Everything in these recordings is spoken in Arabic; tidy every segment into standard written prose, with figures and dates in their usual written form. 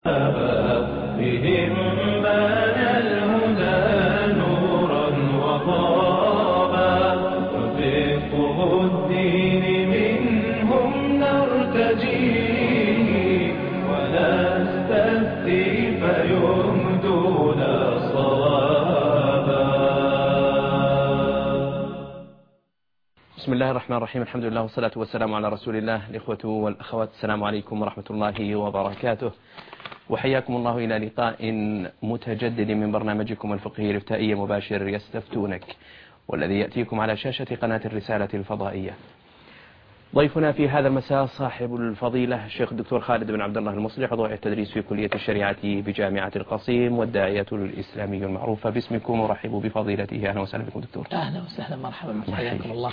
بهم بان الهدى نورا وضابا وفقه الدين منهم نرتجي ونستفتي فيهدون صوابا. بسم الله الرحمن الرحيم. الحمد لله والصلاة والسلام على رسول الله. الإخوة والأخوات، السلام عليكم ورحمة الله وبركاته، وحياكم الله إلى لقاء متجدد من برنامجكم الفقهي الإفتائي مباشر يستفتونك، والذي يأتيكم على شاشة قناة الرسالة الفضائية. ضيفنا في هذا المساء صاحب الفضيلة الشيخ الدكتور خالد بن عبد الله المصلح، عضو التدريس في كلية الشريعة بجامعة القصيم والداعية الإسلامي المعروف باسمكم، ورحبوا بفضيلته. أهلا وسهلا بكم دكتور. أهلا وسهلا، مرحبا، حياكم الله.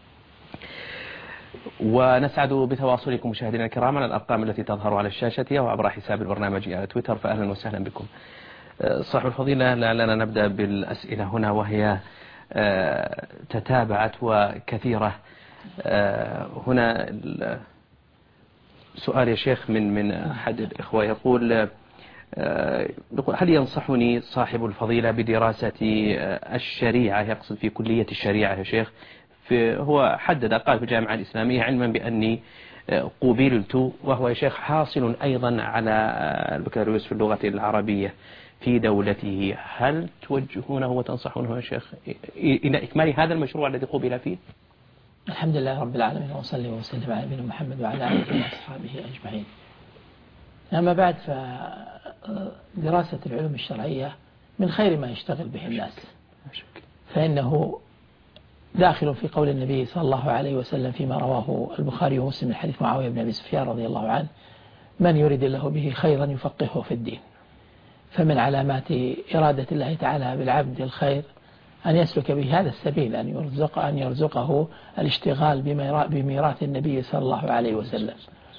ونسعد بتواصلكم مشاهدينا الكرام على الأرقام التي تظهر على الشاشة أو عبر حساب البرنامج على تويتر، فأهلا وسهلا بكم. صاحب الفضيلة، لعلنا نبدأ بالأسئلة هنا، وهي تتابعت وكثيرة. هنا سؤال يا شيخ من أحد الإخوة يقول هل ينصحني صاحب الفضيلة بدراسة الشريعة، يقصد في كلية الشريعة يا شيخ، هو حدد قال في الجامعة الإسلامية، علما بأني قبلت، وهو يا شيخ حاصل أيضا على البكالوريوس في اللغة العربية في دولته، هل توجهونه وتنصحونه يا شيخ إلى إكمال هذا المشروع الذي قبل فيه؟ الحمد لله رب العالمين، وصلي وسلم على نبينا محمد وعلى آله وأصحابه أجمعين. أما بعد، فدراسة العلوم الشرعية من خير ما يشتغل به الناس، فإنه داخل في قول النبي صلى الله عليه وسلم فيما رواه البخاري ومسلم من حديث معاوية بن أبي سفيان رضي الله عنه: من يريد الله به خيرا يفقهه في الدين. فمن علامات إرادة الله تعالى بالعبد الخير أن يسلك به هذا السبيل، أن يرزقه الاشتغال بميراث النبي صلى الله عليه وسلم،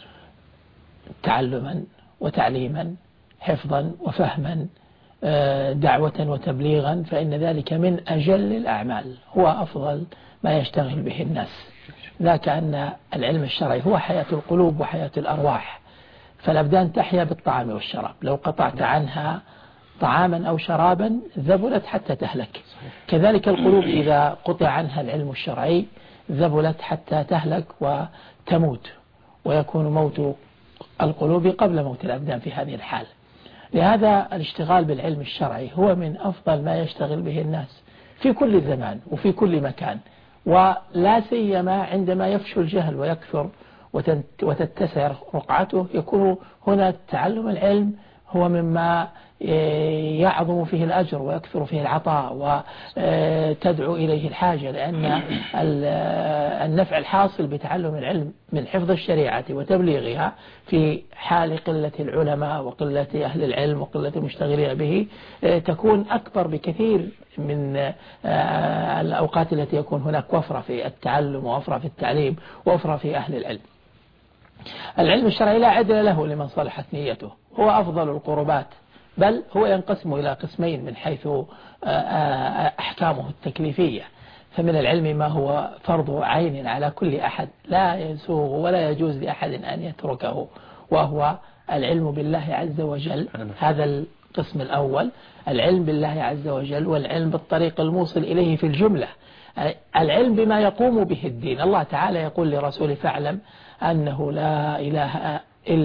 تعلما وتعليما، حفظا وفهما، دعوة وتبليغا، فإن ذلك من أجل الأعمال، هو أفضل ما يشتغل به الناس. ذاك أن العلم الشرعي هو حياة القلوب وحياة الأرواح، فالأبدان تحيا بالطعام والشراب، لو قطعت عنها طعاما أو شرابا ذبلت حتى تهلك. كذلك القلوب إذا قطع عنها العلم الشرعي ذبلت حتى تهلك وتموت، ويكون موت القلوب قبل موت الأبدان في هذه الحال. لهذا الاشتغال بالعلم الشرعي هو من أفضل ما يشتغل به الناس في كل زمان وفي كل مكان، ولا سيما عندما يفشو الجهل ويكثر وتتسع رقعته، يكون هنا تعلم العلم هو مما يعظم فيه الأجر ويكثر فيه العطاء وتدعو إليه الحاجة، لأن النفع الحاصل بتعلم العلم من حفظ الشريعة وتبليغها في حال قلة العلماء وقلة أهل العلم وقلة المشتغلين به تكون أكبر بكثير من الأوقات التي يكون هناك وفرة في التعلم ووفرة في التعليم ووفرة في أهل العلم. العلم الشرعي لا عدل له لمن صلحت نيته، هو أفضل القربات، بل هو ينقسم إلى قسمين من حيث أحكامه التكليفية. فمن العلم ما هو فرض عين على كل أحد، لا يسوغ ولا يجوز لأحد أن يتركه، وهو العلم بالله عز وجل. هذا القسم الأول، العلم بالله عز وجل، والعلم بالطريق الموصل إليه في الجملة، العلم بما يقوم به الدين. الله تعالى يقول لرسوله: فاعلم أنه لا إله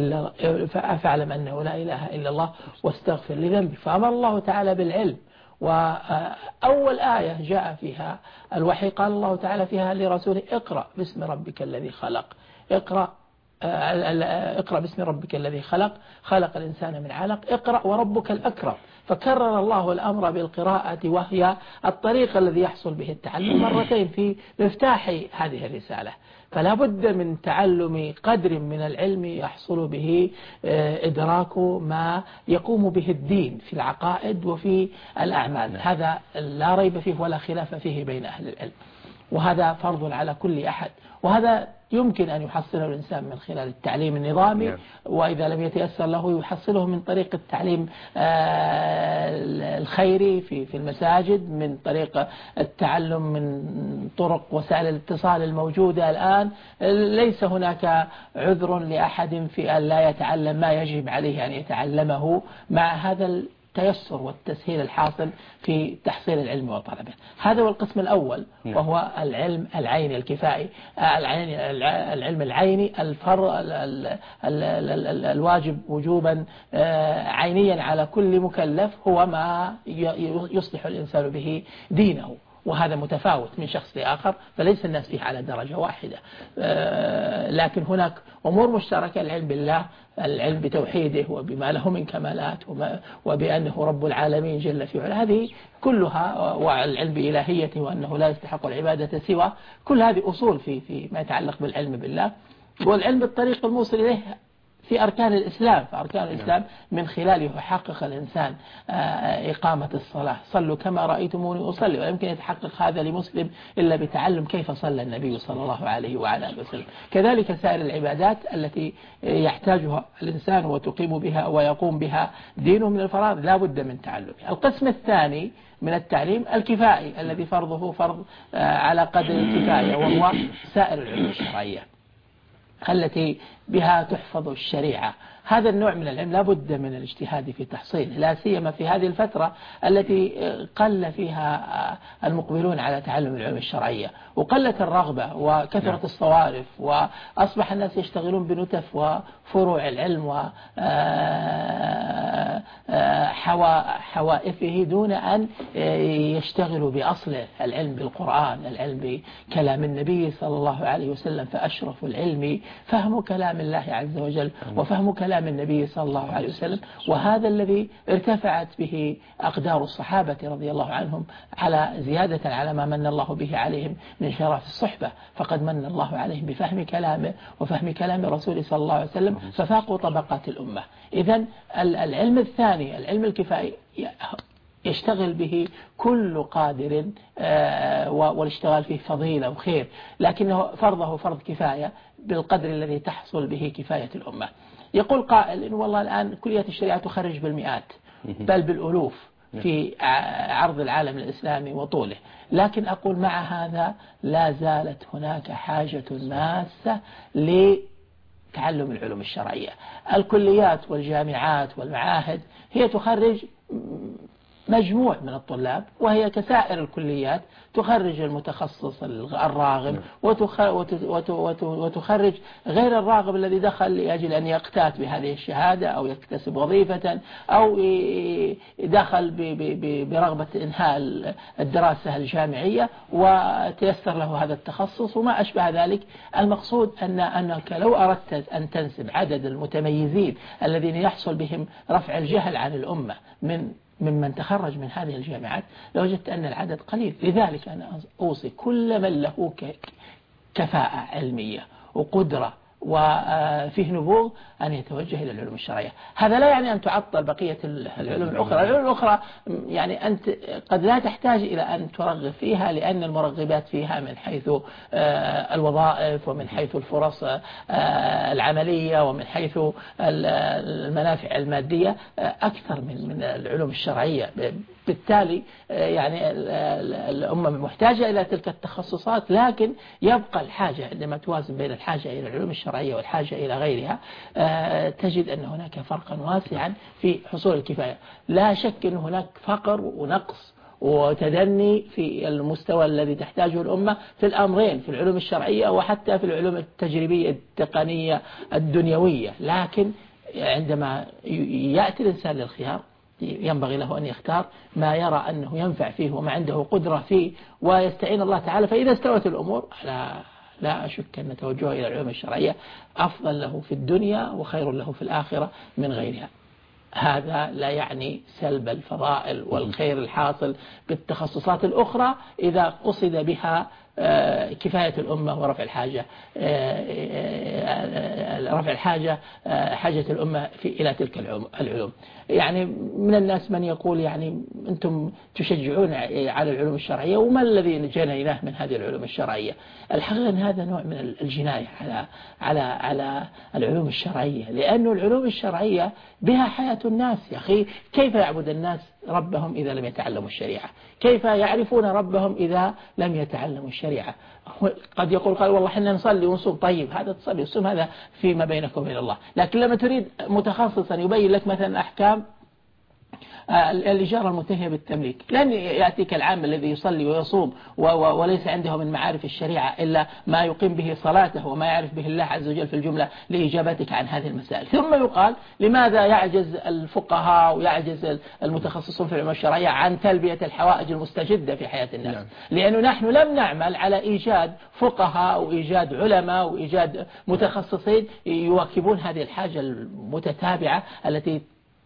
إلا الله واستغفر لذنبك. فأمر الله تعالى بالعلم، وأول آية جاء فيها الوحي قال الله تعالى فيها لرسوله: اقرأ باسم ربك الذي خلق، اقرأ باسم ربك الذي خلق، خلق الإنسان من علق، اقرأ وربك الأكرم. فكرر الله الأمر بالقراءة، وهي الطريق الذي يحصل به التعلم مرتين في مفتاح هذه الرسالة. فلا بد من تعلم قدر من العلم يحصل به إدراك ما يقوم به الدين في العقائد وفي الأعمال، هذا لا ريب فيه ولا خلاف فيه بين أهل العلم. وهذا فرض على كل أحد، وهذا يمكن أن يحصله الإنسان من خلال التعليم النظامي، وإذا لم يتيسر له يحصله من طريق التعليم الخيري في المساجد، من طريق التعلم من طرق وسائل الاتصال الموجودة الآن. ليس هناك عذر لأحد في أن لا يتعلم ما يجب عليه أن يتعلمه، مع هذا التيسر والتسهيل الحاصل في تحصيل العلم وطلبه. هذا هو القسم الأول، وهو العلم العيني الكفائي، العلم العيني الواجب وجوبا عينيا على كل مكلف، هو ما يصلح الإنسان به دينه، وهذا متفاوت من شخص لآخر، فليس الناس فيه على درجة واحدة. لكن هناك أمور مشتركة: العلم بالله، العلم بتوحيده وبما له من كمالات وبأنه رب العالمين جل في علاه، هذه كلها، والعلم بإلهيته وأنه لا يستحق العبادة سوى، كل هذه أصول في ما يتعلق بالعلم بالله. والعلم بالطريق الموصل إليه في أركان الإسلام، فأركان الإسلام من خلاله يحقق الإنسان إقامة الصلاة. صلوا كما رأيتموني أصلي، ولا يمكن يتحقق هذا لمسلم إلا بتعلم كيف صلى النبي صلى الله عليه وعلى آله وسلم. كذلك سائر العبادات التي يحتاجها الإنسان وتقيم بها ويقوم بها دينه من الفرائض لا بد من تعلمها. القسم الثاني من التعليم الكفائي، الذي فرضه فرض على قدر الكفاية، وهو سائر العلوم الشرعية التي بها تحفظ الشريعة. هذا النوع من العلم لا بد من الاجتهاد في تحصيله، لا سيما في هذه الفترة التي قل فيها المقبلون على تعلم العلوم الشرعية، وقلت الرغبة وكثرت الصوارف، وأصبح الناس يشتغلون بنتف وفروع العلم وحوائفه دون أن يشتغلوا بأصله، العلم بالقرآن، العلم بكلام النبي صلى الله عليه وسلم. فأشرف العلم فهم كلام الله عز وجل وفهم كلام النبي صلى الله عليه وسلم، وهذا الذي ارتفعت به أقدار الصحابة رضي الله عنهم على زيادة على ما من الله به عليهم من شرف الصحبة، فقد من الله عليهم بفهم كلامه وفهم كلام الرسول صلى الله عليه وسلم، ففاقوا طبقات الأمة. إذن العلم الثاني، العلم الكفائي، يشتغل به كل قادر، والاشتغال فيه فضيلة وخير، لكنه فرضه فرض كفاية بالقدر الذي تحصل به كفاية الأمة. يقول قائل إن والله الآن كلية الشريعة تخرج بالمئات بل بالألوف في عرض العالم الإسلامي وطوله، لكن أقول مع هذا لا زالت هناك حاجة ماسة لتعلم العلوم الشرعية. الكليات والجامعات والمعاهد هي تخرج مجموع من الطلاب، وهي كسائر الكليات تخرج المتخصص الراغب وتخرج غير الراغب الذي دخل لأجل أن يقتات بهذه الشهادة أو يكتسب وظيفة أو دخل برغبة إنهاء الدراسة الجامعية وتيسر له هذا التخصص وما أشبه ذلك. المقصود أنك لو أردت أن تنسب عدد المتميزين الذين يحصل بهم رفع الجهل عن الأمة ممن تخرج من هذه الجامعات لوجدت أن العدد قليل. لذلك أنا أوصي كل من له كفاءة علمية وقدرة وفيه نبوغ أن يتوجه إلى العلوم الشرعية. هذا لا يعني أن تعطل بقية العلوم الأخرى. العلوم الأخرى يعني أنت قد لا تحتاج إلى أن ترغب فيها، لأن المرغبات فيها من حيث الوظائف ومن حيث الفرص العملية ومن حيث المنافع المادية أكثر من العلوم الشرعية. بالتالي يعني الأمة محتاجة إلى تلك التخصصات، لكن يبقى الحاجة عندما توازن بين الحاجة إلى العلوم الشرعية والحاجة إلى غيرها تجد أن هناك فرقا واسعا في حصول الكفاية. لا شك أن هناك فقر ونقص وتدني في المستوى الذي تحتاجه الأمة في الأمرين، في العلوم الشرعية وحتى في العلوم التجريبية التقنية الدنيوية، لكن عندما يأتي الإنسان للخيار ينبغي له أن يختار ما يرى أنه ينفع فيه وما عنده قدرة فيه ويستعين الله تعالى. فإذا استوت الأمور لا أشك أن توجهه إلى العلوم الشرعية أفضل له في الدنيا وخير له في الآخرة من غيرها. هذا لا يعني سلب الفضائل والخير الحاصل بالتخصصات الأخرى إذا قصد بها كفاية الأمة ورفع الحاجة، رفع الحاجة، حاجة الأمة إلى تلك العلوم. يعني من الناس من يقول يعني أنتم تشجعون على العلوم الشرعية، وما الذي جنيناه من هذه العلوم الشرعية؟ الحقيقة أن هذا نوع من الجناية على العلوم الشرعية، لأن العلوم الشرعية بها حياة الناس. يا أخي كيف يعبد الناس ربهم إذا لم يتعلموا الشريعة؟ كيف يعرفون ربهم إذا لم يتعلموا الشريعة؟ قد يقول قال والله حنا نصلي ونصوم، طيب هذا تصلي وصوم هذا فيما بينك وبين الله، لكن لما تريد متخصصا يبين لك مثلا أحكام الإجارة المنتهية بالتمليك، لن يأتيك العام الذي يصلي ويصوم وليس عنده من معارف الشريعة إلا ما يقيم به صلاته وما يعرف به الله عز وجل في الجملة لإجابتك عن هذه المسائل. ثم يقال لماذا يعجز الفقهاء ويعجز المتخصصون في العلوم الشرعية عن تلبية الحوائج المستجدة في حياة الناس؟ لأنه نحن لم نعمل على إيجاد فقهاء وإيجاد علماء وإيجاد متخصصين يواكبون هذه الحاجة المتتابعة التي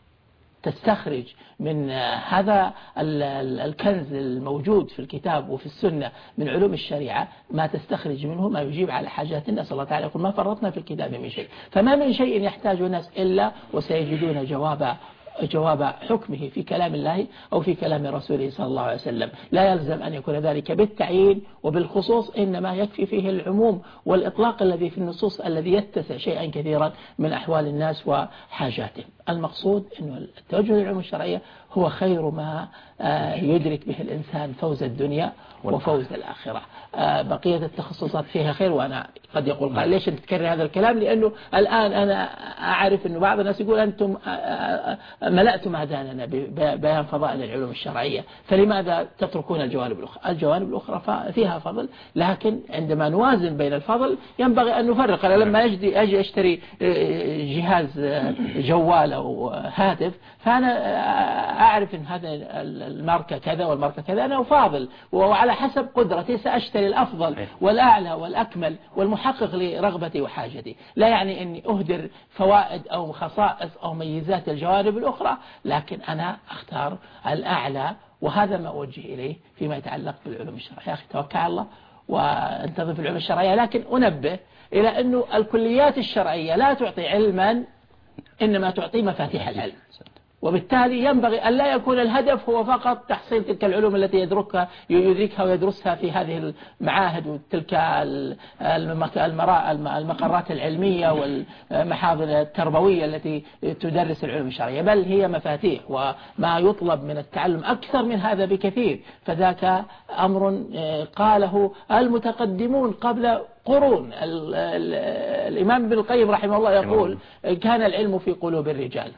تستخرج من هذا الكنز الموجود في الكتاب وفي السنة من علوم الشريعة ما تستخرج منه ما يجيب على حاجات الناس. الله تعالى يقول ما فرطنا في الكتاب من شيء، فما من شيء يحتاج الناس إلا وسيجدون جواب حكمه في كلام الله أو في كلام رسوله صلى الله عليه وسلم. لا يلزم أن يكون ذلك بالتعيين وبالخصوص، إنما يكفي فيه العموم والإطلاق الذي في النصوص الذي يتسع شيئا كثيرا من أحوال الناس وحاجاتهم. المقصود أنه التوجه للعلوم الشرعية هو خير ما يدرك به الإنسان فوز الدنيا وفوز الآخرة. بقية التخصصات فيها خير. وأنا قد يقول قال ليش تكرر هذا الكلام؟ لأنه الآن أنا أعرف أنه بعض الناس يقول أنتم ملأتم أذاننا ببيان فضائل العلوم الشرعية، فلماذا تتركون الجوانب الأخرى؟ الجوانب الأخرى فيها فضل، لكن عندما نوازن بين الفضل ينبغي أن نفرق. أنا لما أجي أشتري جهاز جوال أو هاتف، فأنا أعرف أن هذا الماركة كذا والماركة كذا، أنا أفاضل وعلى حسب قدرتي سأشتري الأفضل والأعلى والأكمل والمحقق لرغبتي وحاجتي. لا يعني أني أهدر فوائد أو خصائص أو ميزات الجوانب الأخرى، لكن أنا أختار الأعلى، وهذا ما أوجه إليه فيما يتعلق بالعلوم الشرعية. يا أخي توكل على الله وانتظر في العلوم الشرعية، لكن أنبه إلى أنه الكليات الشرعية لا تعطي علما، إنما تعطي مفاتيح العلم، وبالتالي ينبغي أن لا يكون الهدف هو فقط تحصيل تلك العلوم التي يدركها ويدرسها في هذه المعاهد وتلك المقرات العلمية والمحاضر التربوية التي تدرس العلوم الشرعية، بل هي مفاتيح وما يطلب من التعلم أكثر من هذا بكثير. فذاك أمر قاله المتقدمون قبل قرون. الإمام ابن القيم رحمه الله يقول كان العلم في قلوب الرجال،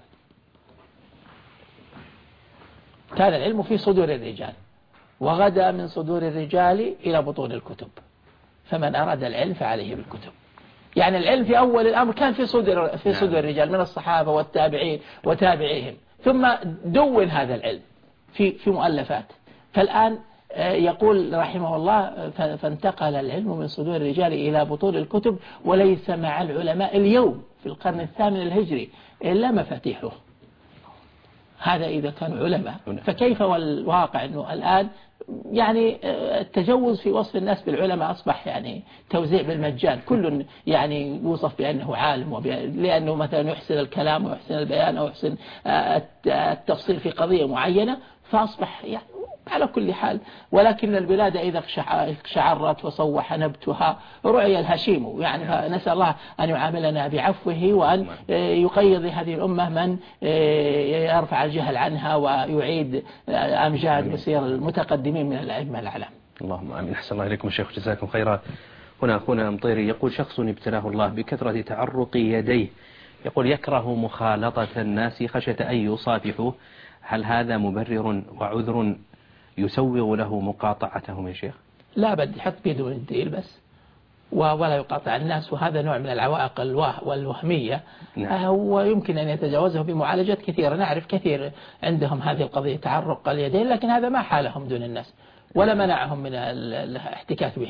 كان العلم في صدور الرجال، وغدا من صدور الرجال إلى بطون الكتب، فمن أراد العلم فعليه بالكتب. يعني العلم في أول الأمر كان في صدور الرجال من الصحابة والتابعين وتابعيهم، ثم دون هذا العلم في مؤلفات. فالآن يقول رحمه الله فانتقل العلم من صدور الرجال إلى بطون الكتب، وليس مع العلماء اليوم في القرن الثامن الهجري إلا مفاتيحه. هذا إذا كانوا علماء، فكيف والواقع أنه الآن يعني التجوز في وصف الناس بالعلماء أصبح يعني توزيع بالمجان، كل يعني يوصف بأنه عالم لأنه مثلا يحسن الكلام ويحسن البيان أو يحسن التفصيل في قضية معينة، فأصبح يعني على كل حال. ولكن البلاد إذا اقشعرت وصوح نبتها رعي الهشيم، يعني نسأل الله أن يعاملنا بعفوه وأن يقيض هذه الأمة من يرفع الجهل عنها ويعيد أمجاد وسير المتقدمين من الأئمة الأعلام. اللهم آمين. أحسن الله إليكم الشيخ، جزاكم خيرا. هنا أخونا مطيري يقول شخص ابتلاه الله بكثرة تعرق يديه، يقول يكره مخالطة الناس خشية أن يصافحوه، هل هذا مبرر وعذر يسوغ له مقاطعتهم يا شيخ؟ لا بد يحط بيده من الديل بس ولا يقاطع الناس، وهذا نوع من العوائق والوهمية. ويمكن أن يتجاوزه بمعالجات كثيرة. نعرف كثير عندهم هذه القضية تعرق اليدين، لكن هذا ما حالهم دون الناس ولا منعهم من الاحتكاك بهم.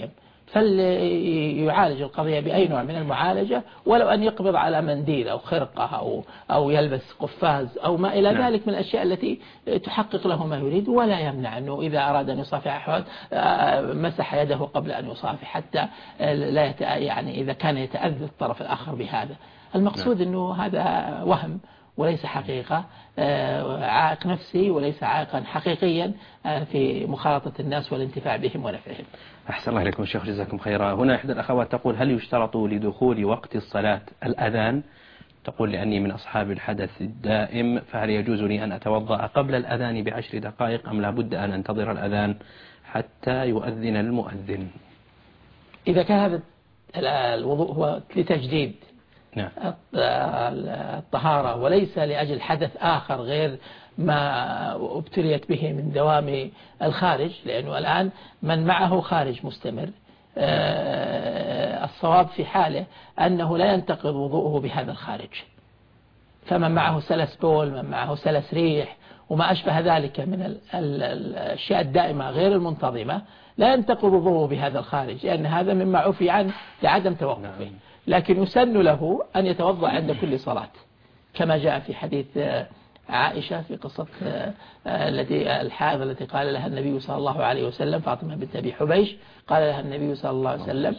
فليعالج القضية بأي نوع من المعالجة، ولو أن يقبض على منديل أو خرقة أو يلبس قفاز أو ما إلى ذلك من الأشياء التي تحقق له ما يريد. ولا يمنع أنه إذا أراد أن يصافح أحد مسح يده قبل أن يصافح، حتى لا يعني إذا كان يتأذى الطرف الآخر بهذا. المقصود أنه هذا وهم وليس حقيقة، عائق نفسي وليس عائقا حقيقيا في مخالطة الناس والانتفاع بهم ونفعهم. أحسن الله إليكم شيخ، جزاكم خيرا. هنا إحدى الأخوات تقول: هل يشترط لدخول وقت الصلاة الأذان؟ تقول: لأني من أصحاب الحدث الدائم، فهل يجوز لي أن أتوضأ قبل الأذان ب10 دقائق أم لابد أن أنتظر الأذان حتى يؤذن المؤذن؟ إذا كان هذا الوضوء هو لتجديد الطهارة وليس لأجل حدث آخر غير ما ابتليت به من دوام الخارج، لأنه الآن من معه خارج مستمر، الصواب في حاله أنه لا ينتقض وضوءه بهذا الخارج. فمن معه سلس بول، من معه سلس ريح وما أشبه ذلك من الأشياء الدائمة غير المنتظمة، لا ينتقض وضوءه بهذا الخارج، لأن هذا مما عفي عنه لعدم توقفه. لكن يسن له أن يتوضأ عند كل صلاة، كما جاء في حديث عائشة في قصة الحائض التي قال لها النبي صلى الله عليه وسلم، فاطمة بنت أبي حبيش، قال لها النبي صلى الله عليه وسلم: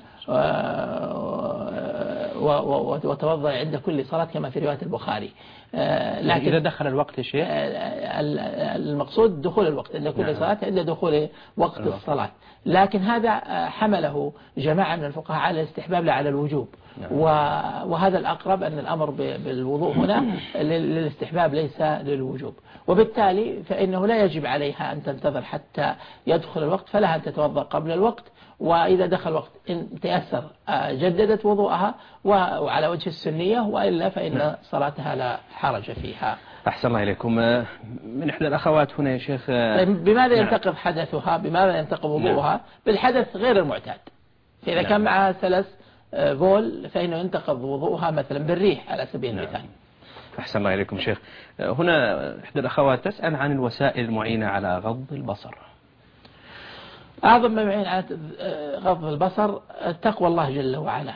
وتوضأ عند كل صلاة، كما في رواية البخاري. لكن إذا دخل الوقت يا شيخ، المقصود دخول الوقت عند كل صلاة، عند دخول وقت الصلاة. لكن هذا حمله جماعة من الفقهاء على الاستحباب لا على الوجوب. وهذا الأقرب، أن الأمر بالوضوء هنا للاستحباب ليس للوجوب، وبالتالي فإنه لا يجب عليها أن تنتظر حتى يدخل الوقت، فلها أن تتوضأ قبل الوقت، وإذا دخل الوقت إن تيسر جددت وضوءها وعلى وجه السنية، وإلا فإن صلاتها لا حرج فيها. أحسن الله إليكم. من إحدى الأخوات هنا يا شيخ، بماذا ينتقض حدثها؟ بماذا ينتقض وضوءها؟ بالحدث غير المعتاد. فإذا كان معها سلس بول فإنه ينتقض وضوءها مثلا بالريح على سبيل المثال. أحسن الله إليكم شيخ. هنا إحدى الأخوات تسأل عن الوسائل المعينة على غض البصر. أعظم ما يعين على غض البصر تقوى الله جل وعلا،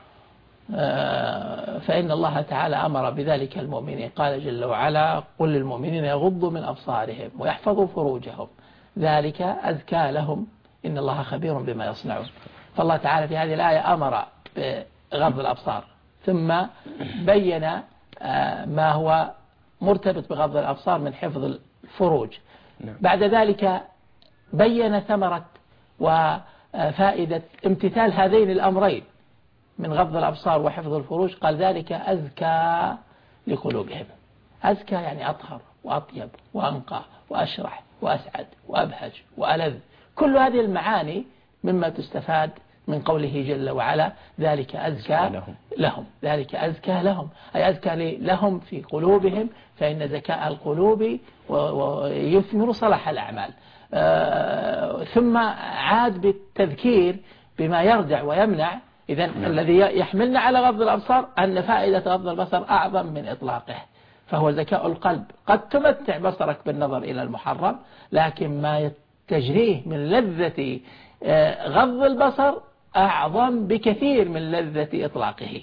فإن الله تعالى أمر بذلك المؤمنين، قال جل وعلا: قل للمؤمنين يغضوا من أبصارهم ويحفظوا فروجهم ذلك أزكى لهم إن الله خبير بما يصنعون. فالله تعالى في هذه الآية أمر بغض الأبصار، ثم بين ما هو مرتبط بغض الأبصار من حفظ الفروج. بعد ذلك بين ثمرة وفائدة امتثال هذين الأمرين من غض الأبصار وحفظ الفروج، قال: ذلك أزكى لقلوبهم. أزكى يعني أطهر وأطيب وأنقى وأشرح وأسعد وأبهج وألذ. كل هذه المعاني مما تستفاد من قوله جل وعلا: ذلك أزكى لهم. ذلك أزكى لهم، أي أزكى لهم في قلوبهم، فإن زكاء القلوب يثمر صلاح الأعمال. ثم عاد بالتذكير بما يردع ويمنع. إذن الذي يحملنا على غض الأبصار أن فائدة غض البصر أعظم من إطلاقه، فهو زكاء القلب. قد تمتع بصرك بالنظر إلى المحرم، لكن ما تجريه من لذة غض البصر أعظم بكثير من لذة إطلاقه.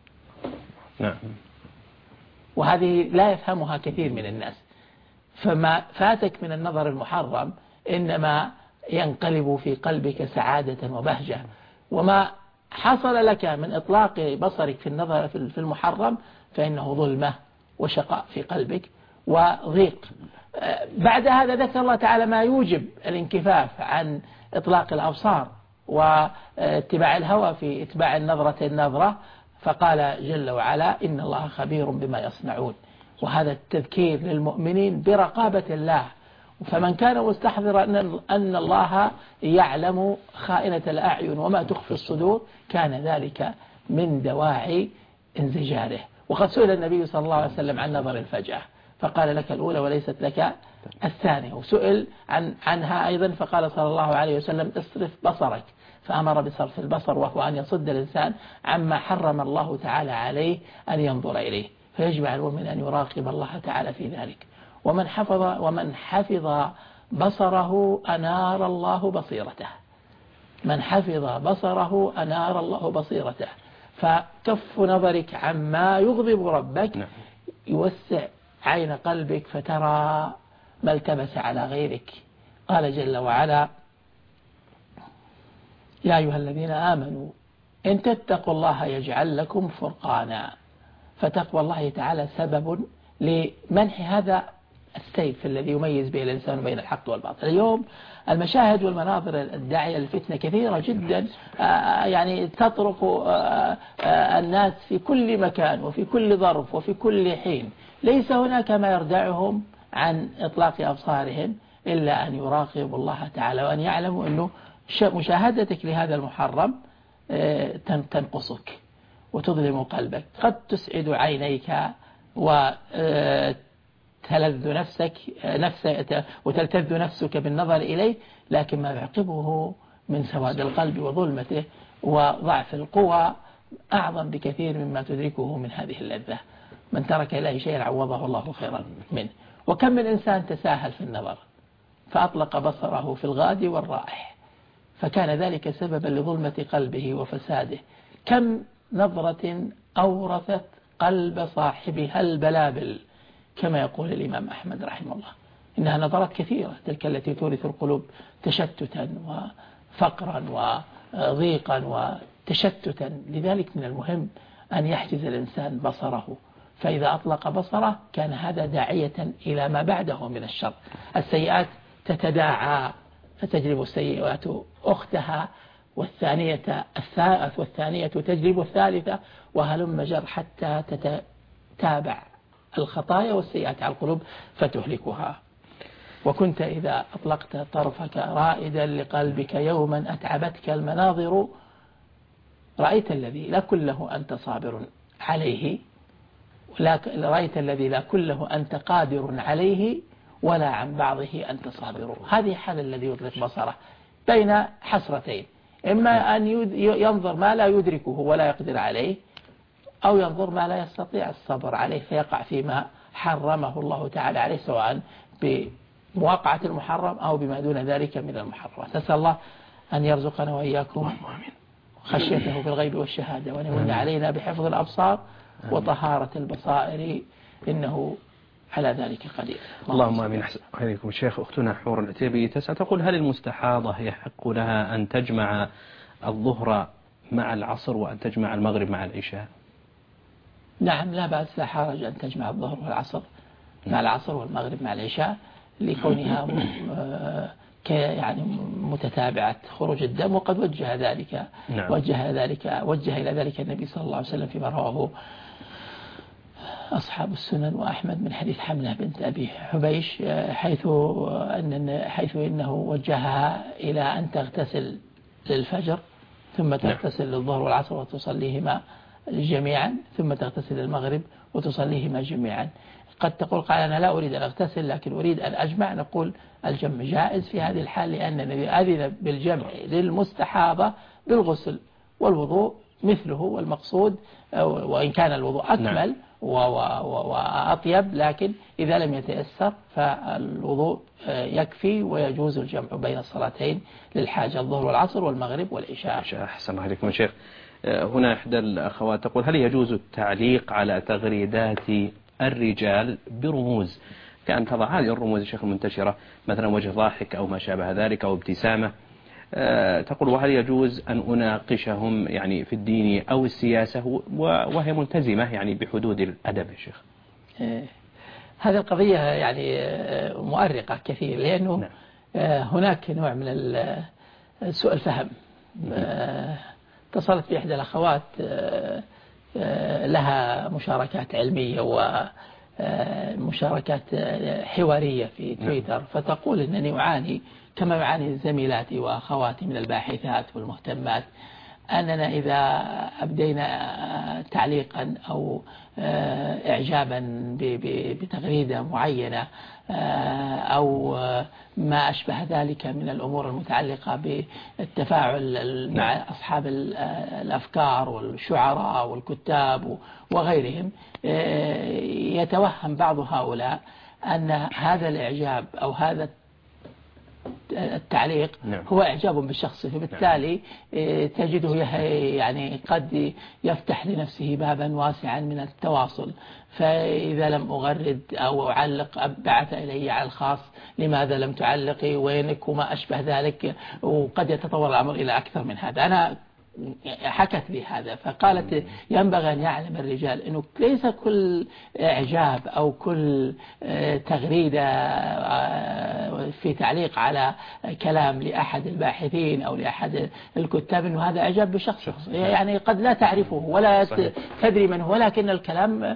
وهذه لا يفهمها كثير من الناس. فما فاتك من النظر المحرم إنما ينقلب في قلبك سعادة وبهجة، وما حصل لك من إطلاق بصرك في النظر في المحرم فإنه ظلمة وشقاء في قلبك وضيق. بعد هذا ذكر الله تعالى ما يوجب الانكفاف عن إطلاق الأبصار واتباع الهوى في اتباع النظرة، فقال جل وعلا: إن الله خبير بما يصنعون. وهذا التذكير للمؤمنين برقابة الله. فمن كان مستحضرا أن الله يعلم خائنة الأعين وما تخفي الصدور، كان ذلك من دواعي انزجاره. وقد سئل النبي صلى الله عليه وسلم عن نظر الفجأة، فقال: لك الأولى وليست لك الثانية. وسئل عنها أيضا، فقال صلى الله عليه وسلم: اصرف بصرك، فأمر بصرف البصر، وهو أن يصد الإنسان عما حرم الله تعالى عليه أن ينظر إليه. فيجب على المؤمن أن يراقب الله تعالى في ذلك. ومن حفظ بصره أنار الله بصيرته. من حفظ بصره أنار الله بصيرته. فكف نظرك عما يغضب ربك يوسع عين قلبك فترى ما التبس على غيرك. قال جل وعلا: يا أيها الذين آمنوا إن تتقوا الله يجعل لكم فرقانا. فتقوى الله تعالى سبب لمنح هذا السيف الذي يميز به الإنسان بين الحق والباطل. اليوم المشاهد والمناظر الداعية للفتنة كثيرة جدا، يعني تطرق الناس في كل مكان وفي كل ظرف وفي كل حين. ليس هناك ما يردعهم عن إطلاق أبصارهم إلا أن يراقبوا الله تعالى وأن يعلموا أنه مشاهدتك لهذا المحرم تنقصك وتظلم قلبك. قد تسعد عينيك وتلذ نفسك وتلتذ نفسك بالنظر إليه، لكن ما يعقبه من سواد القلب وظلمته وضعف القوى أعظم بكثير مما تدركه من هذه اللذة. من ترك إليه شيئا عوضه الله خيرا منه. وكم من إنسان تساهل في النظر فأطلق بصره في الغادي والرائح فكان ذلك سببا لظلمة قلبه وفساده. كم نظرة أورثت قلب صاحبها البلابل، كما يقول الإمام أحمد رحمه الله، إنها نظرات كثيرة تلك التي تورث القلوب تشتتا وفقرا وضيقا وتشتتا. لذلك من المهم أن يحجز الإنسان بصره، فإذا أطلق بصره كان هذا داعية إلى ما بعده من الشر. السيئات تتداعى فتجلب السيئات أختها والثانية تجلب الثالثة وهلم جر حتى تتابع الخطايا والسيئات على القلوب فتهلكها. وكنت إذا أطلقت طرفك رائدا لقلبك يوما أتعبتك المناظر رأيت الذي لا كله أنت صابر عليه، رأيت الذي لا كله أنت قادر عليه ولا عن بعضه أنت صابر. هذه حال الذي يطلق بصره بين حسرتين، إما أن ينظر ما لا يدركه ولا يقدر عليه، أو ينظر ما لا يستطيع الصبر عليه فيقع فيما حرمه الله تعالى عليه، سواء بمواقعة المحرم أو بما دون ذلك من المحرمات. نسأل الله أن يرزقنا وإياكم خشيته في الغيب والشهادة، وأن يمن علينا بحفظ الأبصار وطهارة البصائر، إنه على ذلك قدير. اللهم آمين. عليكم شيخ. أختنا حور العتيبي تسأل تقول: هل المستحاضة يحق لها أن تجمع الظهر مع العصر وأن تجمع المغرب مع العشاء؟ نعم، لا بأس، لا حرج أن تجمع الظهر والعصر مع العصر والمغرب مع العشاء، لكونها يعني متتابعة خروج الدم. وقد وجه ذلك وجه إلى ذلك النبي صلى الله عليه وسلم فيما رواه أصحاب السنن وأحمد من حديث حملة بنت أبي حبيش، حيث إنه وجهها إلى أن تغتسل للفجر ثم تغتسل للظهر والعصر وتصليهما جميعا، ثم تغتسل للمغرب وتصليهما جميعا. قد تقول: قال أنا لا أريد أن أغتسل لكن أريد أن أجمع. نقول: الجمع جائز في هذه الحال، لأن النبي أذن بالجمع للمستحاضة بالغسل والوضوء مثله، والمقصود وإن كان الوضوء أكمل وأطيب، لكن إذا لم يتيسر فالوضوء يكفي ويجوز الجمع بين الصلاتين للحاجة، الظهر والعصر والمغرب والعشاء. أحسن عليكم يا شيخ. هنا إحدى الأخوات تقول: هل يجوز التعليق على تغريدات الرجال برموز، كأن تضع هذه الرموز الشيخ المنتشرة مثلا وجه ضاحك أو ما شابه ذلك أو ابتسامة؟ تقول: وهل يجوز أن أناقشهم يعني في الدين أو السياسة وهي ملتزمة يعني بحدود الأدب يا شيخ؟ هذه القضية يعني مؤرقة كثير، لأنه هناك نوع من سوء الفهم. اتصلت بإحدى الأخوات لها مشاركات علمية ومشاركات حوارية في تويتر، فتقول إنني أعاني كما يعاني زميلاتي وأخواتي من الباحثات والمهتمات، أننا إذا أبدينا تعليقا أو إعجابا بتغريدة معينة أو ما أشبه ذلك من الأمور المتعلقة بالتفاعل مع أصحاب الأفكار والشعراء والكتاب وغيرهم، يتوهم بعض هؤلاء أن هذا الإعجاب أو هذا التعليق هو إعجاب بالشخص، فبالتالي تجده يعني قد يفتح لنفسه بابا واسعا من التواصل. فإذا لم أغرد أو أعلق بعث إلي على الخاص: لماذا لم تعلقي، وينك، وما أشبه ذلك. وقد يتطور الأمر إلى أكثر من هذا. أنا حكت لي هذا، فقالت ينبغي أن يعلم الرجال أنه ليس كل إعجاب أو كل تغريدة في تعليق على كلام لأحد الباحثين أو لأحد الكتاب أنه هذا إعجاب بشخص. يعني قد لا تعرفه ولا تدري من هو، ولكن الكلام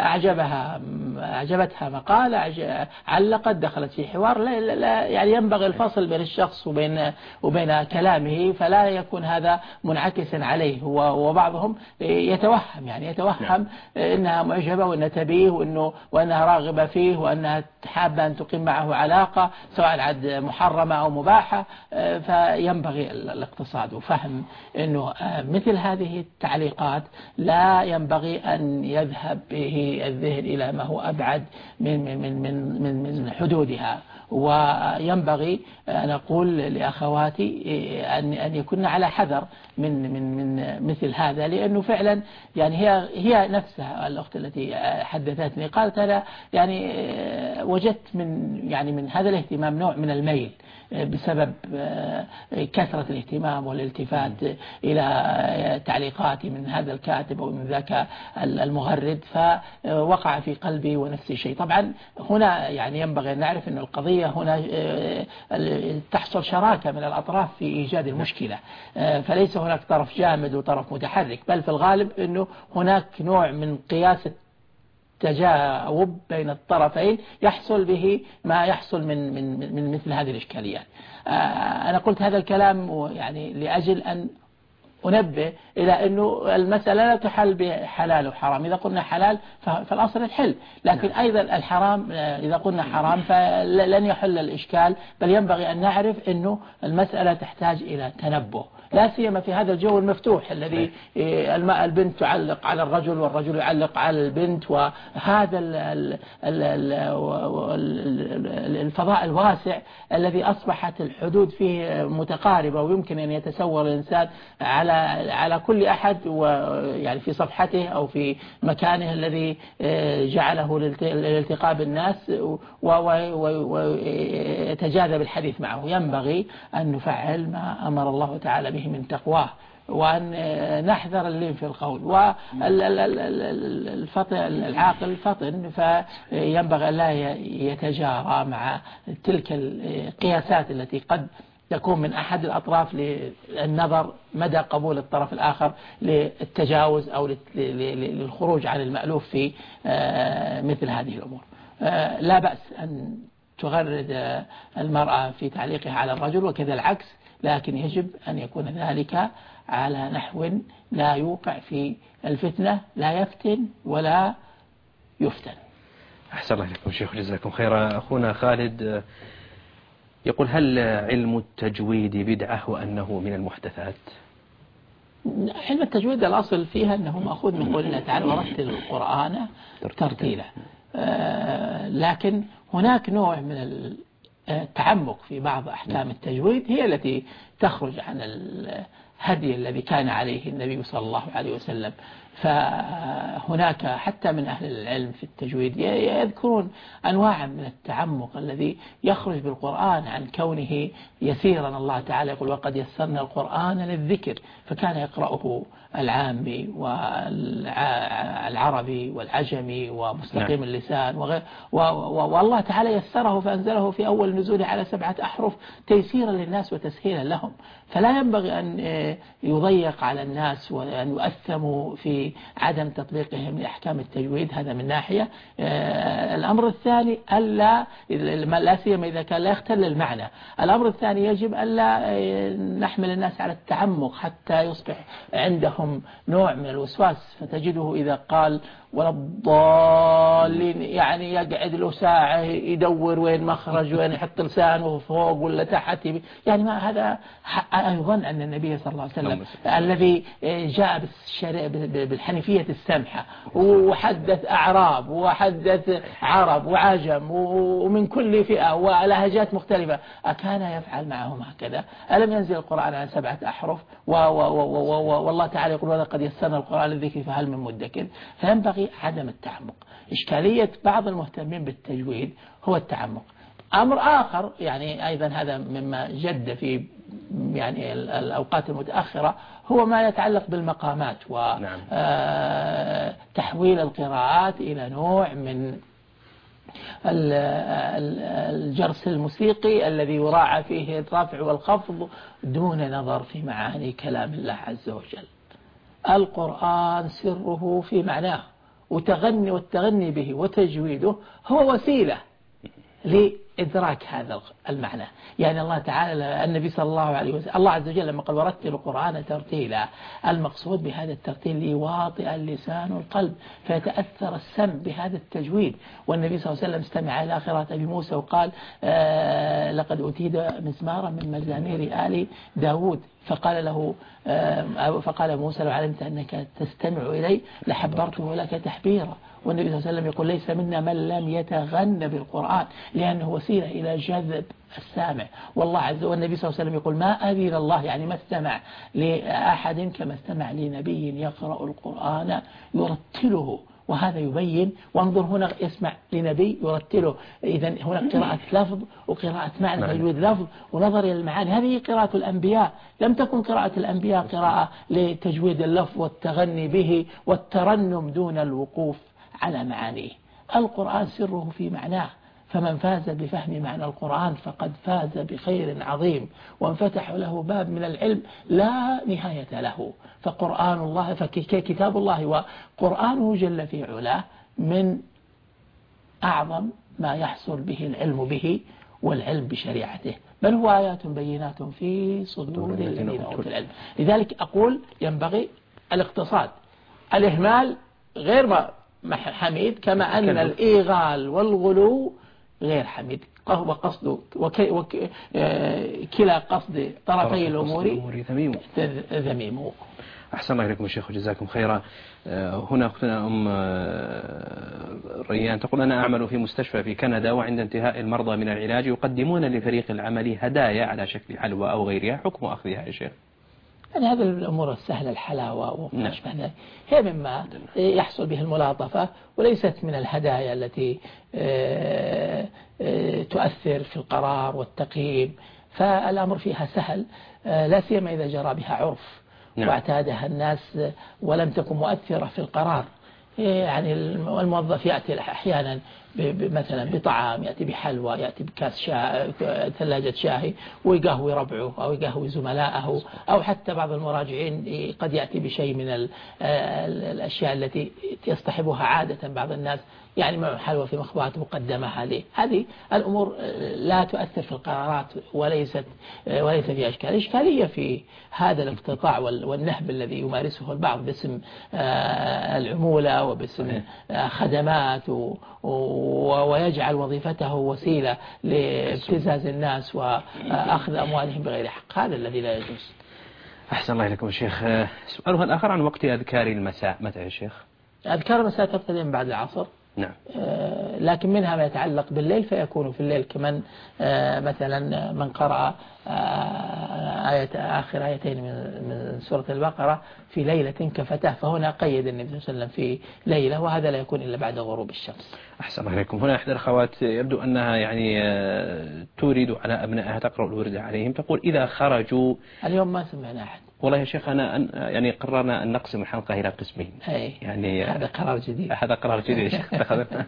أعجبتها مقالة، علقت، دخلت في حوار. لا يعني ينبغي الفصل بين الشخص وبين كلامه، فلا يكون هذا منعكسا عليه. وبعضهم يتوهم انها معجبة وانها تبيه وانها راغبة فيه وانها حابة ان تقيم معه علاقة سواء عاد محرمة او مباحة. فينبغي الاقتصاد وفهم انه مثل هذه التعليقات لا ينبغي ان يذهب به الذهن الى ما هو ابعد من حدودها. وينبغي أن أقول لأخواتي أن يكون على حذر من مثل هذا، لأنه فعلا يعني هي نفسها الأخت التي حدثتني قالت أنا يعني وجدت من هذا الاهتمام نوع من الميل بسبب كثرة الاهتمام والالتفات إلى تعليقاتي من هذا الكاتب أو من ذاك المغرد، فوقع في قلبي ونفسي شيء. طبعا هنا يعني ينبغي أن نعرف أن القضية هنا تحصل شراكة من الأطراف في إيجاد المشكلة، فليس هناك طرف جامد وطرف متحرك، بل في الغالب أنه هناك نوع من قياس تجاوب بين الطرفين يحصل به ما يحصل من مثل هذه الإشكاليات. أنا قلت هذا الكلام يعني لأجل أن أنبه إلى أنه المسألة لا تحل بحلال وحرام. إذا قلنا حلال فالأصل الحل، لكن أيضا الحرام إذا قلنا حرام فلن يحل الإشكال، بل ينبغي أن نعرف أنه المسألة تحتاج إلى تنبه، لا سيما في هذا الجو المفتوح الذي البنت تعلق على الرجل والرجل يعلق على البنت، وهذا الفضاء الواسع الذي أصبحت الحدود فيه متقاربة، ويمكن أن يتسول الإنسان على كل أحد يعني في صفحته أو في مكانه الذي جعله للالتقاء بالناس ويتجاذب الحديث معه. ينبغي أن نفعل ما أمر الله تعالى به من تقواه، وأن نحذر اللين في القول. العاقل فطن، فينبغي لا يتجارى مع تلك القياسات التي قد تكون من أحد الأطراف للنظر مدى قبول الطرف الآخر للتجاوز أو للخروج عن المألوف في مثل هذه الأمور. لا بأس أن تغرد المرأة في تعليقها على الرجل وكذا العكس، لكن يجب أن يكون ذلك على نحو لا يوقع في الفتنة، لا يفتن ولا يفتن. أحسن الله لكم شيخ، جزاكم خيرا. أخونا خالد يقول: هل علم التجويد بدعة وأنه من المحدثات؟ علم التجويد الأصل فيها أنه مأخوذ من قول الله تعالى: ورتل القرآن ترتيلا. لكن هناك نوع من التعمق في بعض أحكام التجويد هي التي تخرج عن الهدي الذي كان عليه النبي صلى الله عليه وسلم. فهناك حتى من أهل العلم في التجويد يذكرون أنواعا من التعمق الذي يخرج بالقرآن عن كونه يسيرا. الله تعالى يقول: وقد يسرنا القرآن للذكر، فكان يقرأه العامي والعربي والعجمي ومستقيم اللسان والله تعالى يسره فأنزله في أول نزوله على 7 أحرف تيسيرا للناس وتسهيلا لهم. فلا ينبغي أن يضيق على الناس وأن يؤثموا في عدم تطبيقهم لأحكام التجويد. هذا من ناحية. الأمر الثاني لا سيما إذا كان لا يختل المعنى. الأمر الثاني يجب ألا نحمل الناس على التعمق حتى يصبح عندهم نوع من الوسواس، فتجده إذا قال ولا الضالين، يعني يقعد له ساعة يدور وين مخرج وين يحط لسانه فوق ولا تحت، يعني ما هذا. يظن أن النبي صلى الله عليه وسلم الذي جاء بالحنيفية السمحة وحدث أعراب وحدث عرب وعجم ومن كل فئة ولهجات مختلفة، أكان يفعل معهم هكذا؟ ألم ينزل القرآن على 7 أحرف والله تعالى يقول ولقد يسرنا القرآن للذكر فهل من مدكر؟ فينبغي عدم التعمق. إشكالية بعض المهتمين بالتجويد هو التعمق. أمر آخر يعني أيضا هذا مما جد في يعني الأوقات المتأخرة هو ما يتعلق بالمقامات وتحويل القراءات إلى نوع من الجرس الموسيقي الذي يراعى فيه الرفع والخفض دون نظر في معاني كلام الله عز وجل. القرآن سره في معناه، والتغني به وتجويده هو وسيلة لإدراك هذا المعنى. يعني الله تعالى النبي صلى الله عليه وسلم الله عز وجل لما قال ورتل القرآن ترتيلا، المقصود بهذا الترتيل ليواطئ اللسان القلب فيتأثر السمع بهذا التجويد. والنبي صلى الله عليه وسلم استمع إلى قراءة أبي موسى وقال لقد أتيت مزمارا من مزامير آل داود، فقال موسى لو علمت أنك تستمع إلي لحبرته لك تحبيرا. والنبي صلى الله عليه وسلم يقول ليس منا من لم يتغنى بالقرآن، لأنه وسيلة إلى جذب السامع. والله عز وجل النبي صلى الله عليه وسلم يقول ما أذن الله، يعني ما استمع لأحد كما استمع لنبي يقرأ القرآن يرتله. وهذا يبين، وانظر هنا يسمع لنبي يرتله، إذن هنا قراءة لفظ وقراءة معنى، تجويد لفظ ونظر إلى المعاني. هذه قراءة الأنبياء، لم تكن قراءة الأنبياء قراءة لتجويد اللفظ والتغني به والترنم دون الوقوف على معانيه. القرآن سره في معناه، فمن فاز بفهم معنى القرآن فقد فاز بخير عظيم وانفتح له باب من العلم لا نهاية له. فقرآن الله فكتاب الله وقرآنه جل في علاه من أعظم ما يحصل به العلم به والعلم بشريعته، بل هو آيات بينات في صدور الذين أوتوا العلم. لذلك أقول ينبغي الاقتصاد. الإهمال غير حميد، كما أن الإيغال والغلو غير حميد، وهو قصد كلا قصد طرفي الأمور ذميم. أحسن الله إليكم الشيخ وجزاكم خيرا. هنا أختنا ريان تقول أنا أعمل في مستشفى في كندا، وعند انتهاء المرضى من العلاج يقدمون لفريق العمل هدايا على شكل حلوى أو غيرها، حكم أخذها يا شيخ؟ يعني هذه الأمور السهلة الحلاوة وما أشبه ذلك هي مما يحصل به الملاطفة، وليست من الهدايا التي تؤثر في القرار والتقييم. فالأمر فيها سهل، لا سيما إذا جرى بها عرف واعتادها الناس ولم تكن مؤثرة في القرار. يعني الموظف يأتي أحيانا مثلا بطعام، يأتي بحلوى، يأتي بكاس ثلاجة شاهي ويقهوي ربعه أو يقهوي زملائه، أو حتى بعض المراجعين قد يأتي بشيء من الأشياء التي يصطحبها عادة بعض الناس، يعني مع حلوى في مخبوات مقدمها له. هذه الأمور لا تؤثر في القرارات وليس فيها إشكال. إشكالية في هذا الاقتطاع والنهب الذي يمارسه البعض باسم العمولة وباسم خدمات ويجعل وظيفته وسيلة لابتزاز الناس وأخذ أموالهم بغير حق. هذا الذي لا يجوز. أحسن الله إليكم الشيخ. سؤالها الآخر عن وقت أذكار المساء، متى يا شيخ؟ أذكار المساء تبتدئ من بعد العصر. نعم. لكن منها ما يتعلق بالليل فيكون في الليل، كمن مثلا من قرأ آخر آيتين من سورة البقرة في ليلة كفتاه، فهنا قيد النبي صلى الله عليه وسلم في ليلة، وهذا لا يكون إلا بعد غروب الشمس. أحسن الله عليكم. هنا إحدى الأخوات يبدو أنها يعني تريد على أبنائها تقرأ الورد عليهم، تقول إذا خرجوا. اليوم ما سمعنا أحد. والله يا شيخ أنا يعني قررنا أن نقسم الحلقة إلى قسمين. يعني هذا قرار جديد. هذا قرار جديد يا شيخ.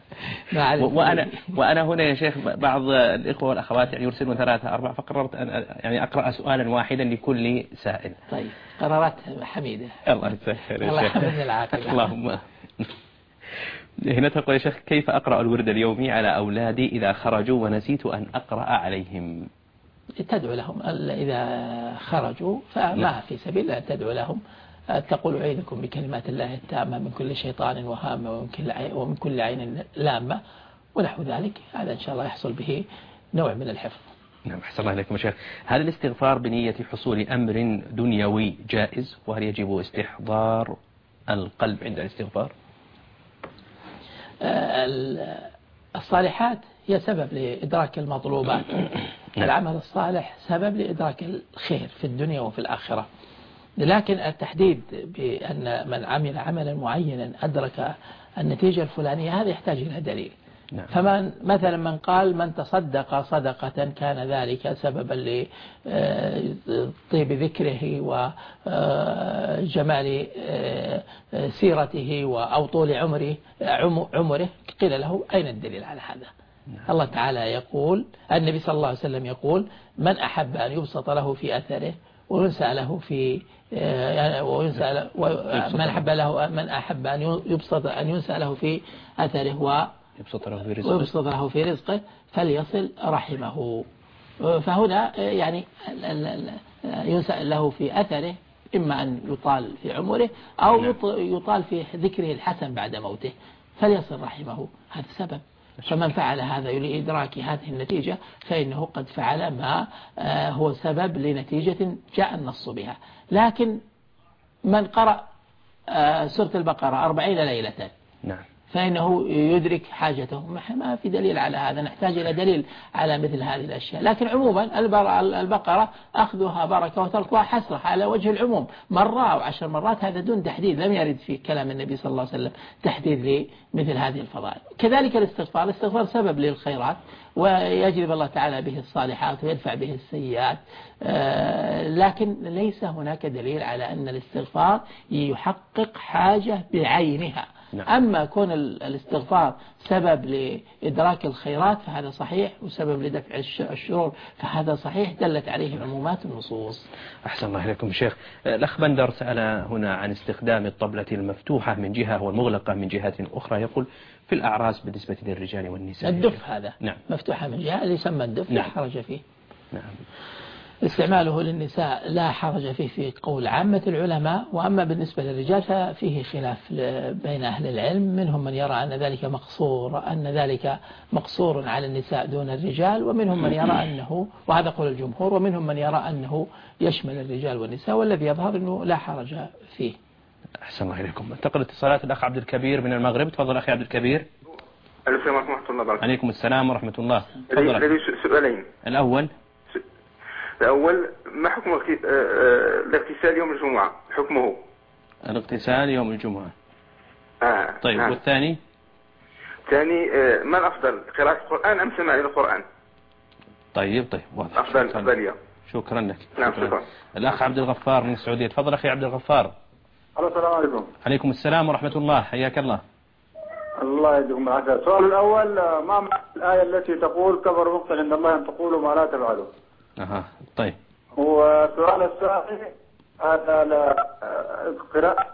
وأنا هنا يا شيخ بعض الإخوة والأخوات يعني يرسلون 3 4، فقررت أن يعني أقرأ سؤالا واحدا لكل سائل. طيب قرارات حميدة. الله يسهل يا الله شيخ. يحفظنا العافية. اللهم. هنا تقول يا شيخ كيف أقرأ الورد اليومي على أولادي إذا خرجوا ونسيت أن أقرأ عليهم؟ تدعو لهم إذا خرجوا، فما في سبيل أن تدعو لهم تقول أعيذكم بكلمات الله التامة من كل شيطان وهامة ومن كل عين لامة ونحو ذلك. هذا إن شاء الله يحصل به نوع من الحفظ. نعم، أحسن الله إليكم يا شيخ. هل الاستغفار بنية حصول أمر دنيوي جائز؟ وهل يجب استحضار القلب عند الاستغفار؟ الصالحات هي سبب لإدراك المطلوبات. العمل الصالح سبب لإدراك الخير في الدنيا وفي الآخرة. لكن التحديد بأن من عمل عملا معينا أدرك النتيجة الفلانية هذا يحتاج إلى دليل. نعم. فمن مثلا من قال من تصدق صدقة كان ذلك سببا لطيب ذكره وجمال سيرته أو طول عمره قيل له أين الدليل على هذا؟ نعم. الله تعالى يقول، النبي صلى الله عليه وسلم يقول من أحب أن يبسط له في أثره وينسى له في من أحب أن ينسى له في أثره ويبسط له في رزقه فليصل رحمه. فهنا يعني ينسى له في أثره إما أن يطال في عمره أو يطال في ذكره الحسن بعد موته فليصل رحمه. هذا سبب. فمن فعل هذا لإدراك هذه النتيجة فإنه قد فعل ما هو سبب لنتيجة جاء النص بها. لكن من قرأ سورة البقرة 40 ليلة نعم فإنه يدرك حاجته. ما في دليل على هذا، نحتاج إلى دليل على مثل هذه الأشياء. لكن عموما البقرة أخذها بركة وتركها حسرة على وجه العموم مرة أو 10 مرات، هذا دون تحديد. لم يرد في كلام النبي صلى الله عليه وسلم تحديد لمثل هذه الفضائل. كذلك الاستغفار سبب للخيرات ويجلب الله تعالى به الصالحات ويدفع به السيئات. لكن ليس هناك دليل على أن الاستغفار يحقق حاجة بعينها. نعم. أما كون الاستغفار سبب لإدراك الخيرات فهذا صحيح، وسبب لدفع الشرور فهذا صحيح، دلت عليه عمومات النصوص. أحسن الله إليكم شيخ. الأخ بندر سأل هنا عن استخدام الطبلة المفتوحة من جهة والمغلقة من جهة أخرى. يقول في الأعراس بالنسبة للرجال والنساء الدف هذا نعم. مفتوحة من جهة اللي يسمى الدف لا حرج فيه. نعم. استعماله للنساء لا حرج فيه في قول عامة العلماء. وأما بالنسبة للرجال ففيه خلاف بين أهل العلم، منهم من يرى أن ذلك مقصور على النساء دون الرجال، ومنهم من يرى أنه، وهذا قول الجمهور، ومنهم من يرى أنه يشمل الرجال والنساء، والذي يظهر أنه لا حرج فيه. أحسن الله إليكم. انتقل اتصالات الأخ عبد الكبير من المغرب. تفضل أخي عبد الكبير. السلام عليكم ورحمة الله وبركاته. عليكم السلام ورحمة الله. لدي سؤالين. الأول ما حكم الاغتسال يوم الجمعة؟ حكمه الاغتسال يوم الجمعة. طيب نعم. والثاني؟ الثاني ما الأفضل، قراءة القرآن أم سماع القرآن؟ طيب واضح. أفضلية. شكرا لك. نعم شكرا. الأخ عبد الغفار من السعودية. تفضل أخي عبد الغفار. السلام عليكم. عليكم السلام ورحمة الله، حياك الله. الله يجزيكم العافية. السؤال الأول، ما معنى الآية التي تقول كبر مقتا عند الله أن تقولوا ما لا تفعلوا؟ طيب. والسؤال الثاني، هذا قراءة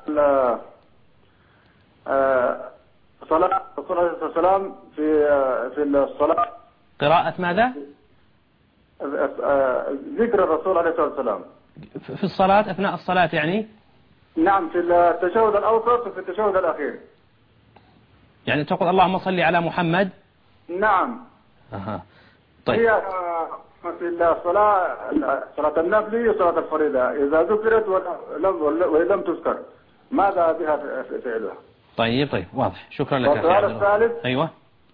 صلاة الرسول عليه الصلاة والسلام في الصلاة. قراءة ماذا؟ ذكر الرسول عليه الصلاة والسلام في الصلاة، أثناء الصلاة يعني؟ نعم، في التشهد الأوسط وفي التشهد الأخير. يعني تقول اللهم صل على محمد؟ نعم. طيب. هي في الصلاة، صلاة النفل وصلاة الفريضة إذا ذكرت ولم تذكر ماذا بها فعلها؟ طيب واضح. شكرا لك. والسؤال الثالث. أيوة.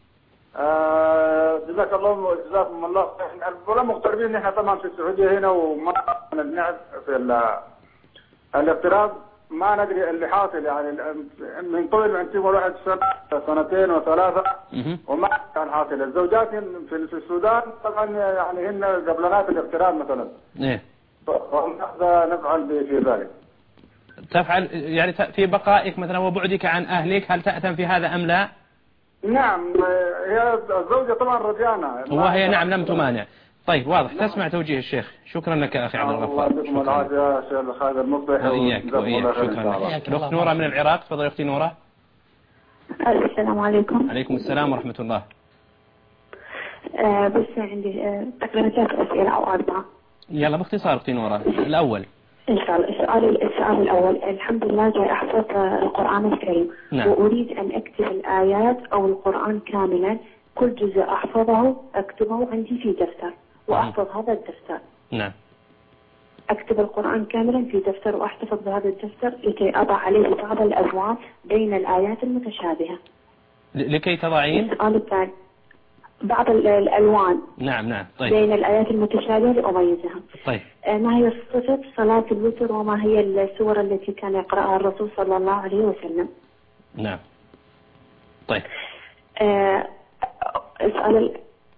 جزاكم الله خير. ولا مغتربين نحن طبعا في السعودية هنا، وما نعرف في الاغتراب، ما ندري اللي حاصل يعني من طول من تيجي واحد سنتين وثلاثة وما كان حاصل. الزوجات في السودان طبعا يعني هن قبلنات الاغتراب مثلا. إيه. ماذا نفعل في ذلك؟ تفعل يعني في بقائك مثلا وبعدك عن أهلك، هل تأثم في هذا أم لا؟ نعم، هي الزوجة طبعا رجعنا وهي نعم لم تمانع. طيب واضح. تسمع توجيه الشيخ. شكرا لك أخي عبد الغفار. الله يعطيكم العافية يا شيخ خالد المصلح. وإياك. شكرا لك. الأخت نورة من العراق. تفضل أختي نورة. السلام عليكم. عليكم السلام ورحمة الله. بس عندي تقريبا 3 أسئلة أو 4. يلا باختصار أختي نورة. الأول السؤال الأول، الحمد لله جاي أحفظ القرآن الكريم. نعم. وأريد أن أكتب الآيات أو القرآن كاملا، كل جزء أحفظه أكتبه عندي في دفتر وأحفظ هذا الدفتر. نعم. أكتب القرآن كاملا في دفتر وأحتفظ بهذا الدفتر لكي أضع عليه بعض الألوان بين الآيات المتشابهة. لكي تضعين؟ السؤال الثاني، بعض الألوان. نعم. طيب. بين الآيات المتشابهة لأميزها. طيب. ما هي صفة صلاة الوتر وما هي السور التي كان يقرأها الرسول صلى الله عليه وسلم؟ نعم. طيب. السؤال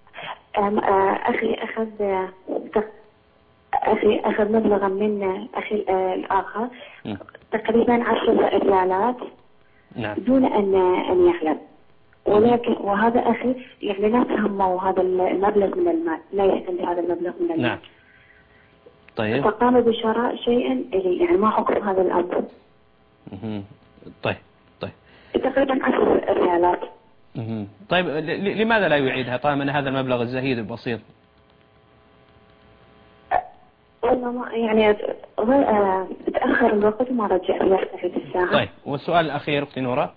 أخي أخذ مبلغا من أخي الآخر تقريبا 10 ريالات. نعم. دون أن يعلم، ولكن وهذا أخي يعني لا تهمه هذا المبلغ من المال، لا يهتم بهذا المبلغ من المال. نعم. طيب. فقام بشراء شيئا يعني ما حكم هذا الأمر؟ طيب. تقريبا 10 ريالات. طيب لماذا لا يعيدها طالما أن هذا المبلغ الزهيد البسيط؟ يعني تأخر الوقت وما رجع يستفيد الساعة. طيب، والسؤال الأخير أختي نورة،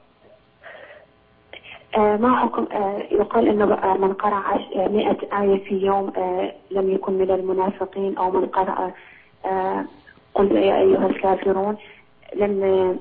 ما حكم يقال أنه من قرأ 100 آية في يوم لم يكن من المنافقين، أو من قرأ قل يا أيها الكافرون لم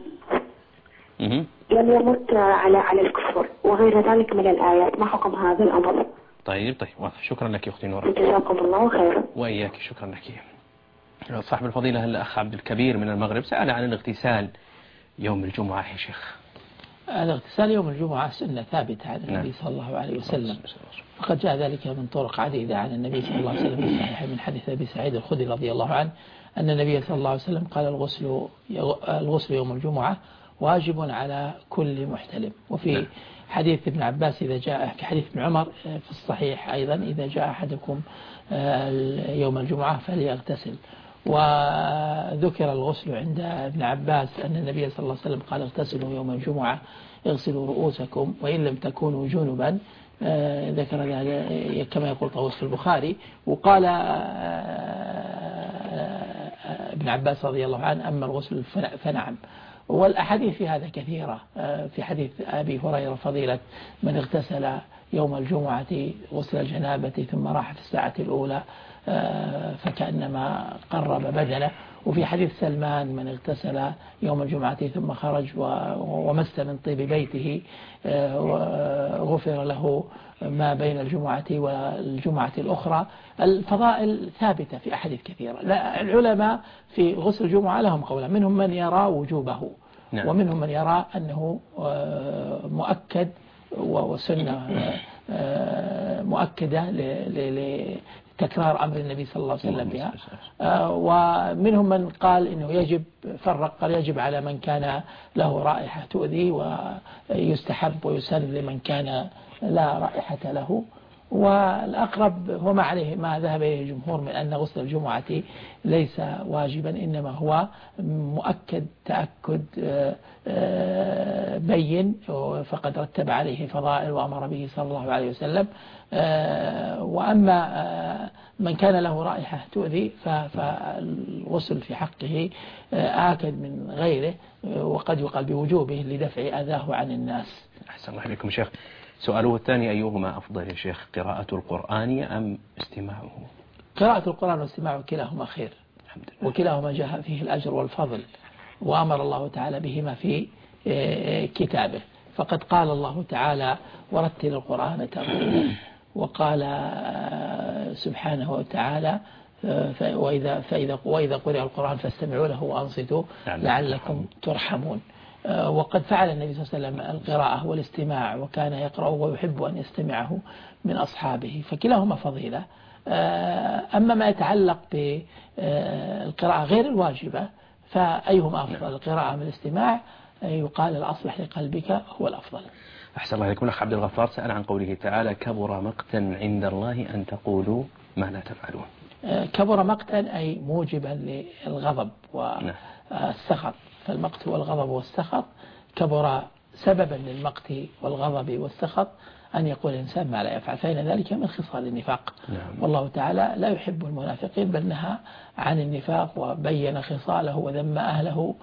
يمت على الكفر وغير ذلك من الآيات، ما حكم هذا الأمر؟ طيب واضح. شكرا لك أختي نورة. جزاكم الله خيرا. وإياك، شكرا لك. صاحب الفضيلة الأخ عبد الكبير من المغرب سأل عن الاغتسال يوم الجمعة يا شيخ. الاغتسال يوم الجمعة سنة ثابتة عن النبي صلى الله عليه وسلم، فقد جاء ذلك من طرق عديدة عن النبي صلى الله عليه وسلم في الصحيح من حديث أبي سعيد الخدري رضي الله عنه أن النبي صلى الله عليه وسلم قال الغسل يوم الجمعة واجب على كل محتلم. وفي حديث ابن عباس إذا جاء كحديث ابن عمر في الصحيح أيضا إذا جاء أحدكم يوم الجمعة فليغتسل. وذكر الغسل عند ابن عباس أن النبي صلى الله عليه وسلم قال اغتسلوا يوم الجمعة اغسلوا رؤوسكم وإن لم تكونوا جنبا، ذكر ذلك كما يقول طاووس في البخاري. وقال ابن عباس رضي الله عنه أما الغسل فنعم. والأحاديث في هذا كثيرة، في حديث أبي هريرة فضيلة من اغتسل يوم الجمعة غسل الجنابة ثم راح في الساعة الأولى فكأنما قرب بدنه. وفي حديث سلمان من اغتسل يوم الجمعة ثم خرج ومس من طيب بيته غفر له ما بين الجمعة والجمعة الأخرى. الفضائل ثابتة في أحاديث كثيرة. العلماء في غسل الجمعة لهم قولا، منهم من يرى وجوبه ومنهم من يرى أنه مؤكد وسنة مؤكدة لتكرار أمر النبي صلى الله عليه وسلم بها. ومنهم من قال إنه يجب قال يجب على من كان له رائحة تؤذي، ويستحب ويسن لمن كان لا رائحة له. والأقرب هو ما عليه ما ذهب إليه الجمهور من أن غسل الجمعة ليس واجبا، إنما هو مؤكد تأكد بين، فقد رتب عليه فضائل وأمر به صلى الله عليه وسلم. وأما من كان له رائحة تؤذي فالغسل في حقه آكد من غيره، وقد يقال بوجوبه لدفع أذاه عن الناس. أحسن الله عليكم شيخ. سؤاله الثاني أيهما أفضل يا شيخ، قراءة القرآن أم استماعه؟ قراءة القرآن واستماعه كلاهما خير، وكلاهما جاء فيه الأجر والفضل، وأمر الله تعالى بهما في كتابه. فقد قال الله تعالى ورتل القرآن ترتيلا، وقال سبحانه وتعالى وإذا قرئ القرآن فاستمعوا له وأنصتوا لعلكم ترحمون. وقد فعل النبي صلى الله عليه وسلم القراءة والاستماع، وكان يقرأ ويحب أن يستمعه من أصحابه، فكلاهما فضيلة. أما ما يتعلق بالقراءة غير الواجبة فأيهما أفضل، القراءة من الاستماع، يقال الأصلح لقلبك هو الأفضل. أحسن الله عليكم. الأخ عبد الغفار سأل عن قوله تعالى كبر مقتا عند الله أن تقولوا ما لا تفعلون. كبر مقتا أي موجبا للغضب والسخط، فالمقت والغضب والسخط كبر سببا للمقت والغضب والسخط أن يقول الإنسان ما لا يفعل، فإن ذلك من خصال النفاق. نعم. والله تعالى لا يحب المنافقين، بل نهى عن النفاق وبين خصاله وذم أهله،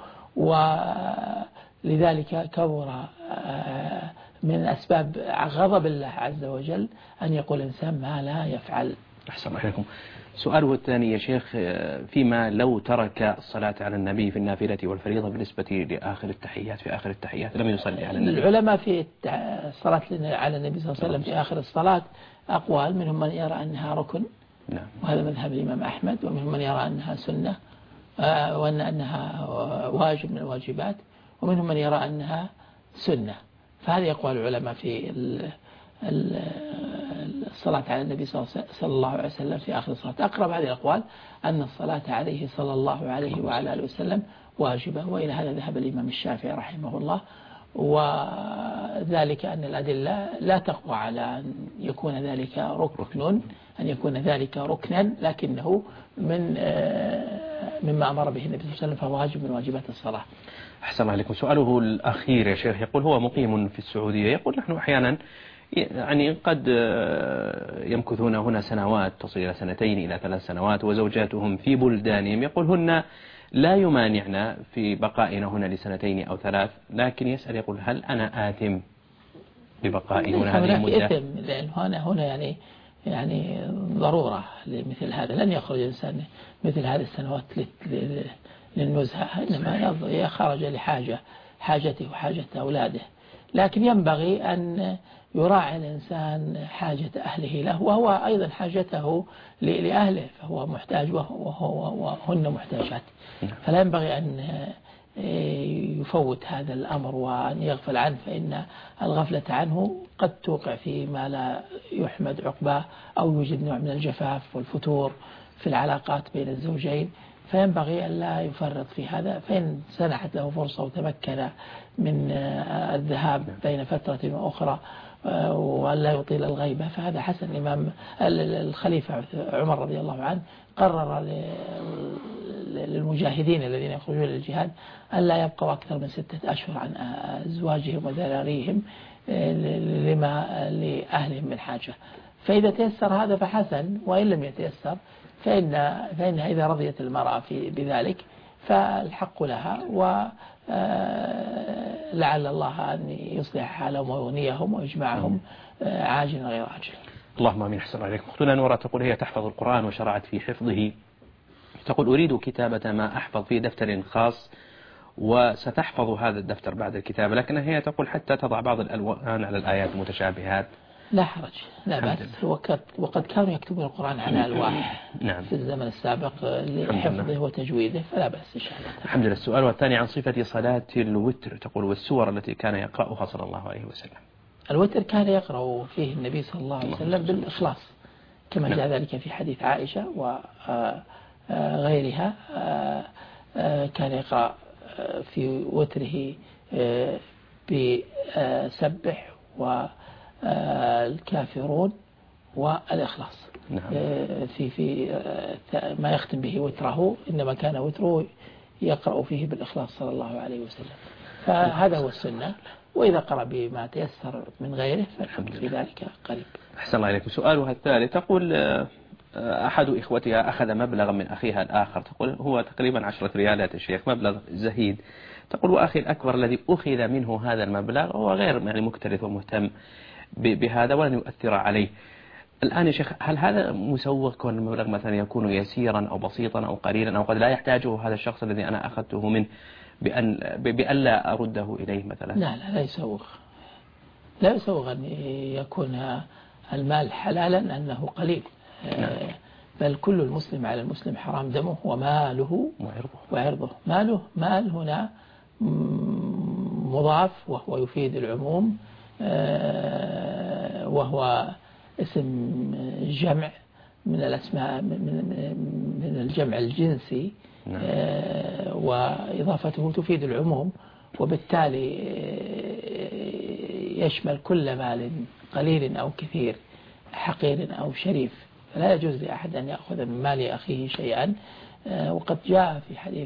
ولذلك كبر من أسباب غضب الله عز وجل أن يقول الإنسان ما لا يفعل. أحسن عليكم. سؤاله الثاني يا شيخ، فيما لو ترك الصلاة على النبي في النافلة والفريضة بالنسبة لآخر التحيات، في آخر التحيات لم يصلي على النبي. العلماء في الصلاة على النبي صلى الله عليه وسلم في آخر الصلاة أقوال، منهم من يرى أنها ركن، نعم. وهذا مذهب الإمام أحمد، ومنهم من يرى أنها سنة وأن أنها واجب من الواجبات، ومنهم من يرى أنها سنة. فهذه أقوال العلماء في الصلاة على النبي صلى الله عليه وسلم في آخر الصلاة. أقرب هذه الأقوال أن الصلاة عليه صلى الله عليه وعلى آله وسلم واجبة، وإلى هذا ذهب الإمام الشافعي رحمه الله، وذلك أن الأدلة لا تقوى على أن يكون ذلك ركن، أن يكون ذلك ركنا، لكنه مما أمر به النبي صلى الله عليه وسلم فهو واجب من واجبات الصلاة. أحسن عليكم. سؤاله الأخير يا شيخ، يقول هو مقيم في السعودية، يقول نحن أحيانا يعني قد يمكثون هنا سنوات تصل إلى 2 إلى 3 سنوات، وزوجاتهم في بلدانهم، يقول هن لا يمانعنا في بقائنا هنا ل2 أو 3، لكن يسأل يقول هل أنا آثم ببقائي هنا هذه المدة؟ إثم، لأن هنا يعني ضرورة لمثل هذا، لن يخرج الإنسان مثل هذه السنوات للنزهة، إنما خرج حاجته وحاجة أولاده. لكن ينبغي أن يراعي الإنسان حاجة أهله له، وهو أيضا حاجته لأهله، فهو محتاج وهن محتاجات، فلا ينبغي أن يفوت هذا الأمر وأن يغفل عنه، فإن الغفلة عنه قد توقع في ما لا يحمد عقباه، أو يوجد نوع من الجفاف والفتور في العلاقات بين الزوجين، فينبغي أن لا يفرط في هذا. فإن سنحت له فرصة وتمكن من الذهاب بين فترة وأخرى وأن لا يطيل الغيبة فهذا حسن. الإمام الخليفة عمر رضي الله عنه قرر للمجاهدين الذين يخرجون للجهاد أن لا يبقوا أكثر من 6 أشهر عن أزواجهم وذراريهم لما لأهلهم من حاجة. فإذا تيسر هذا فحسن، وإن لم يتيسر فإنها إذا رضيت المرأة بذلك فالحق لها، ولعل الله أن يصلح حالهم ويغنيهم ويجمعهم عاجلا غير عاجل. اللهم آمين. أحسن عليكم. أختنا نورا تقول هي تحفظ القرآن وشرعت في حفظه، تقول أريد كتابة ما أحفظ في دفتر خاص، وستحفظ هذا الدفتر بعد الكتابة، لكن هي تقول حتى تضع بعض الألوان على الآيات المتشابهات. لا حرج، لا بأس، وقد كانوا يكتبون القرآن على ألواح نعم. في الزمن السابق لحفظه وتجويده، فلا بأس إن شاء الله. الحمد لله. السؤال الثاني عن صفة صلاة الوتر، تقول والسور التي كان يقرأها صلى الله عليه وسلم. الوتر كان يقرأ فيه النبي صلى الله عليه وسلم بالإخلاص، كما جاء ذلك في حديث عائشة وغيرها، كان يقرأ في وتره بسبح والكافرون والإخلاص. نعم. في ما يختم به وتره، إنما كان وتره يقرأ فيه بالإخلاص صلى الله عليه وسلم، فهذا هو السنة. وإذا قرأ بما تيسر من غيره فالحمد في ذلك قريب. أحسن الله إليكم. سؤالها الثالث، تقول أحد إخوتها أخذ مبلغا من أخيها الآخر، تقول هو تقريبا 10 ريالات الشيخ، مبلغ زهيد، تقول وأخي الأكبر الذي أخذ منه هذا المبلغ هو غير يعني مكترث ومهتم بهذا ولن يؤثر عليه. الآن يا شيخ هل هذا مسوغ كون المبلغ مثلا يكون يسيرا أو بسيطا أو قليلا، أو قد لا يحتاجه هذا الشخص الذي أنا أخذته منه بأن لا أرده إليه مثلا؟ لا يسوغ، لا يسوغ أن يكون المال حلالا أنه قليل. بل كل المسلم على المسلم حرام دمه وماله وعرضه. مال هنا مضاف وهو يفيد العموم، وهو اسم جمع من الأسماء من الجمع الجنسي، وإضافته تفيد العموم، وبالتالي يشمل كل مال قليل أو كثير، حقير أو شريف، فلا يجوز لأحد أن يأخذ من مال أخيه شيئا. وقد جاء في حديث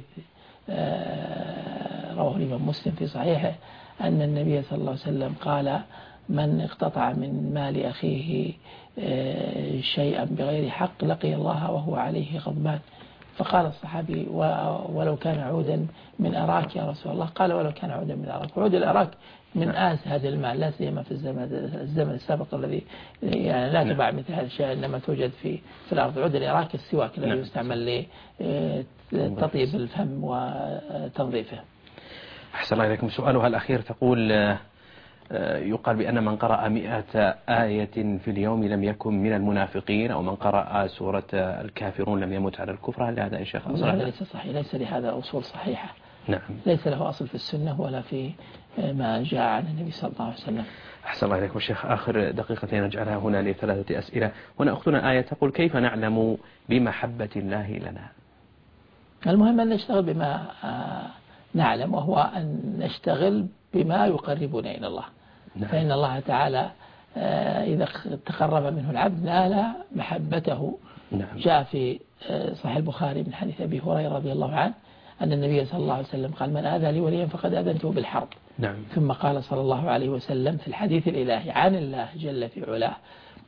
رواه الإمام مسلم في صحيحه أن النبي صلى الله عليه وسلم قال من اقتطع من مال أخيه شيئا بغير حق لقي الله وهو عليه غضبان. فقال الصحابي ولو كان عودا من أراك يا رسول الله؟ قال ولو كان عودا من أراك. عود الأراك من آسهد المال، لا سيما في الزمن السابق الذي يعني لا تباع مثل هذا الشيء، إنما توجد في الأرض. عود الأراك السواك الذي يستعمل لتطيب الفم وتنظيفه. أحسن الله إليكم. سؤالها الأخير تقول يقال بأن من قرأ 100 آية في اليوم لم يكن من المنافقين، أو من قرأ سورة الكافرون لم يمت على الكفر. هل هذا يا شيخ أصلا؟ هذا ليس صحيح، ليس لهذا أصول صحيحة. نعم. ليس له أصل في السنة ولا في ما جاء عن النبي صلى الله عليه وسلم. أحسن الله إليكم شيخ. آخر دقيقتين نجعلها هنا ل3 أسئلة. هنا أختنا آية تقول كيف نعلم بمحبة الله لنا؟ المهم أن نشتغل بما نعلم، وهو أن نشتغل بما يقربنا إلى الله. نعم. فإن الله تعالى إذا تقرب منه العبد نال محبته. نعم. جاء في صحيح البخاري من حديث أبي هريرة رضي الله عنه أن النبي صلى الله عليه وسلم قال من آذى لي وليا فقد آذنته بالحرب. نعم. ثم قال صلى الله عليه وسلم في الحديث الإلهي عن الله جل في علاه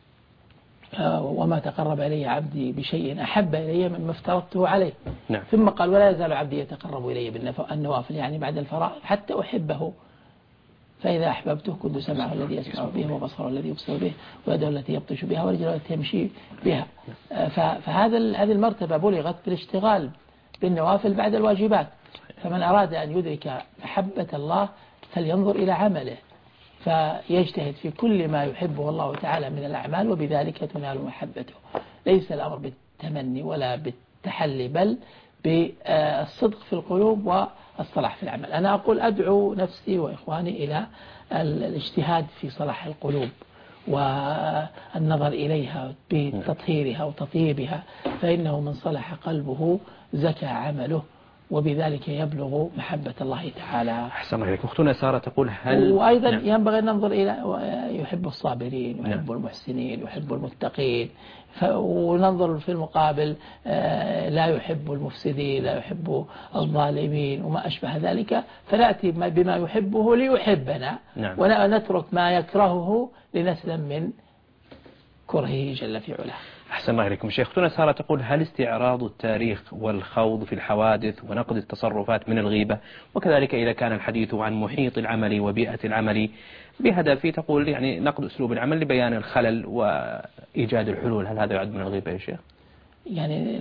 وما تقرب إلي عبدي بشيء أحب إلي مما افترضته عليه. نعم. ثم قال ولا يزال عبدي يتقرب إلي بالنوافل يعني بعد الفرائض حتى أحبه، فإذا أحببته كنت سمعه الذي يسمع به وبصره الذي يبصر به ويده التي يبطش بها ورجله التي يمشي بها. هذه المرتبة بلغت بالاشتغال بالنوافل بعد الواجبات. فمن أراد أن يدرك محبة الله فلينظر إلى عمله، فيجتهد في كل ما يحبه الله تعالى من الأعمال، وبذلك تنال محبته. ليس الأمر بالتمني ولا بالتحلي، بل بالصدق في القلوب والصلاح في العمل. أنا أقول أدعو نفسي وإخواني إلى الاجتهاد في صلاح القلوب والنظر إليها بتطهيرها وتطيبها، فإنه من صلح قلبه زكى عمله، وبذلك يبلغ محبة الله تعالى. أحسن الله إليك. أختنا سارة تقول هل وأيضا ينبغي أن ننظر إلى يحب الصابرين ويحب المحسنين ويحب المتقين، وننظر في المقابل لا يحب المفسدين لا يحب الظالمين وما أشبه ذلك، فنأتي بما يحبه ليحبنا. نعم. ونترك ما يكرهه لنسلم من كرهه جل في علاه. أحسن الله إليكم شيخ. أختنا سارة تقول هل استعراض التاريخ والخوض في الحوادث ونقد التصرفات من الغيبة، وكذلك إذا كان الحديث عن محيط العمل وبيئة العمل بهدف تقول يعني نقد أسلوب العمل لبيان الخلل وإيجاد الحلول، هل هذا يعد من الغيبة يا شيخ؟ يعني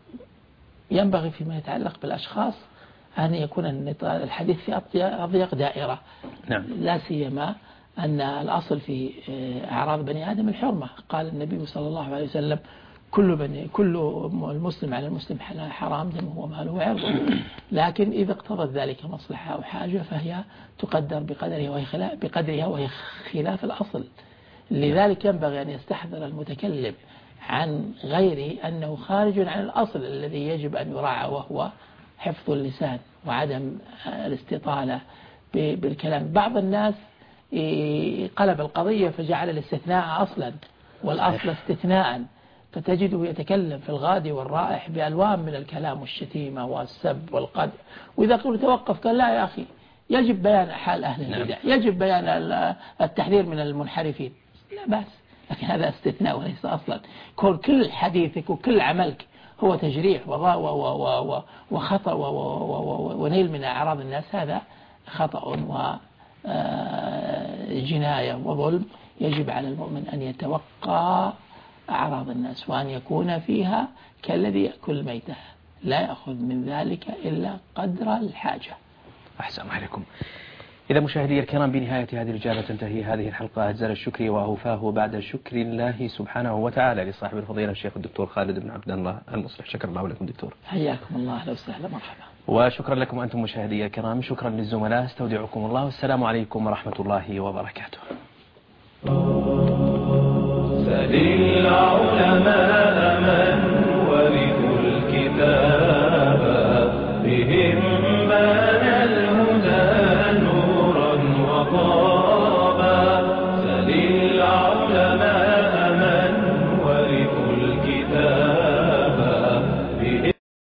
ينبغي فيما يتعلق بالأشخاص أن يكون الحديث في أضيق دائرة. نعم. لا سيما أن الأصل في أعراض بني آدم الحرمة. قال النبي صلى الله عليه وسلم كل المسلم على المسلم حرام دمه وماله وعرضه، لكن إذا اقتضت ذلك مصلحة أو حاجة فهي تقدر بقدرها وهي خلاف الأصل. لذلك ينبغي أن يستحضر المتكلم عن غيره أنه خارج عن الأصل الذي يجب أن يراعى، وهو حفظ اللسان وعدم الاستطالة بالكلام. بعض الناس قلب القضية فجعل الاستثناء أصلا والأصل استثناء، فتجده يتكلم في الغادي والرائح بألوان من الكلام والشتيمة والسب والقدح، وإذا قلت توقف قال لا يا أخي يجب بيان حال أهل البدع، يجب بيان التحذير من المنحرفين، لا بأس، لكن هذا استثناء وليس أصلا. كل حديثك وكل عملك هو تجريح وخطأ ونيل من أعراض الناس، هذا خطأ وجناية وظلم. يجب على المؤمن أن يتوقع أعراض الناس وأن يكون فيها كالذي يأكل ميته، لا يأخذ من ذلك إلا قدر الحاجة. أحسن عليكم. إذا مشاهدي الكرام بنهاية هذه الإجابة تنتهي هذه الحلقة. أجزل الشكر وأوفاه بعد شكر الله سبحانه وتعالى لصاحب الفضيلة الشيخ الدكتور خالد بن عبد الله المصلح. شكر الله لكم دكتور. حياكم الله، أهلا وسهلا، مرحبا. وشكرا لكم أنتم مشاهدي الكرام. شكرا للزملاء، استودعكم الله، والسلام عليكم ورحمة الله وبركاته. سل العلماء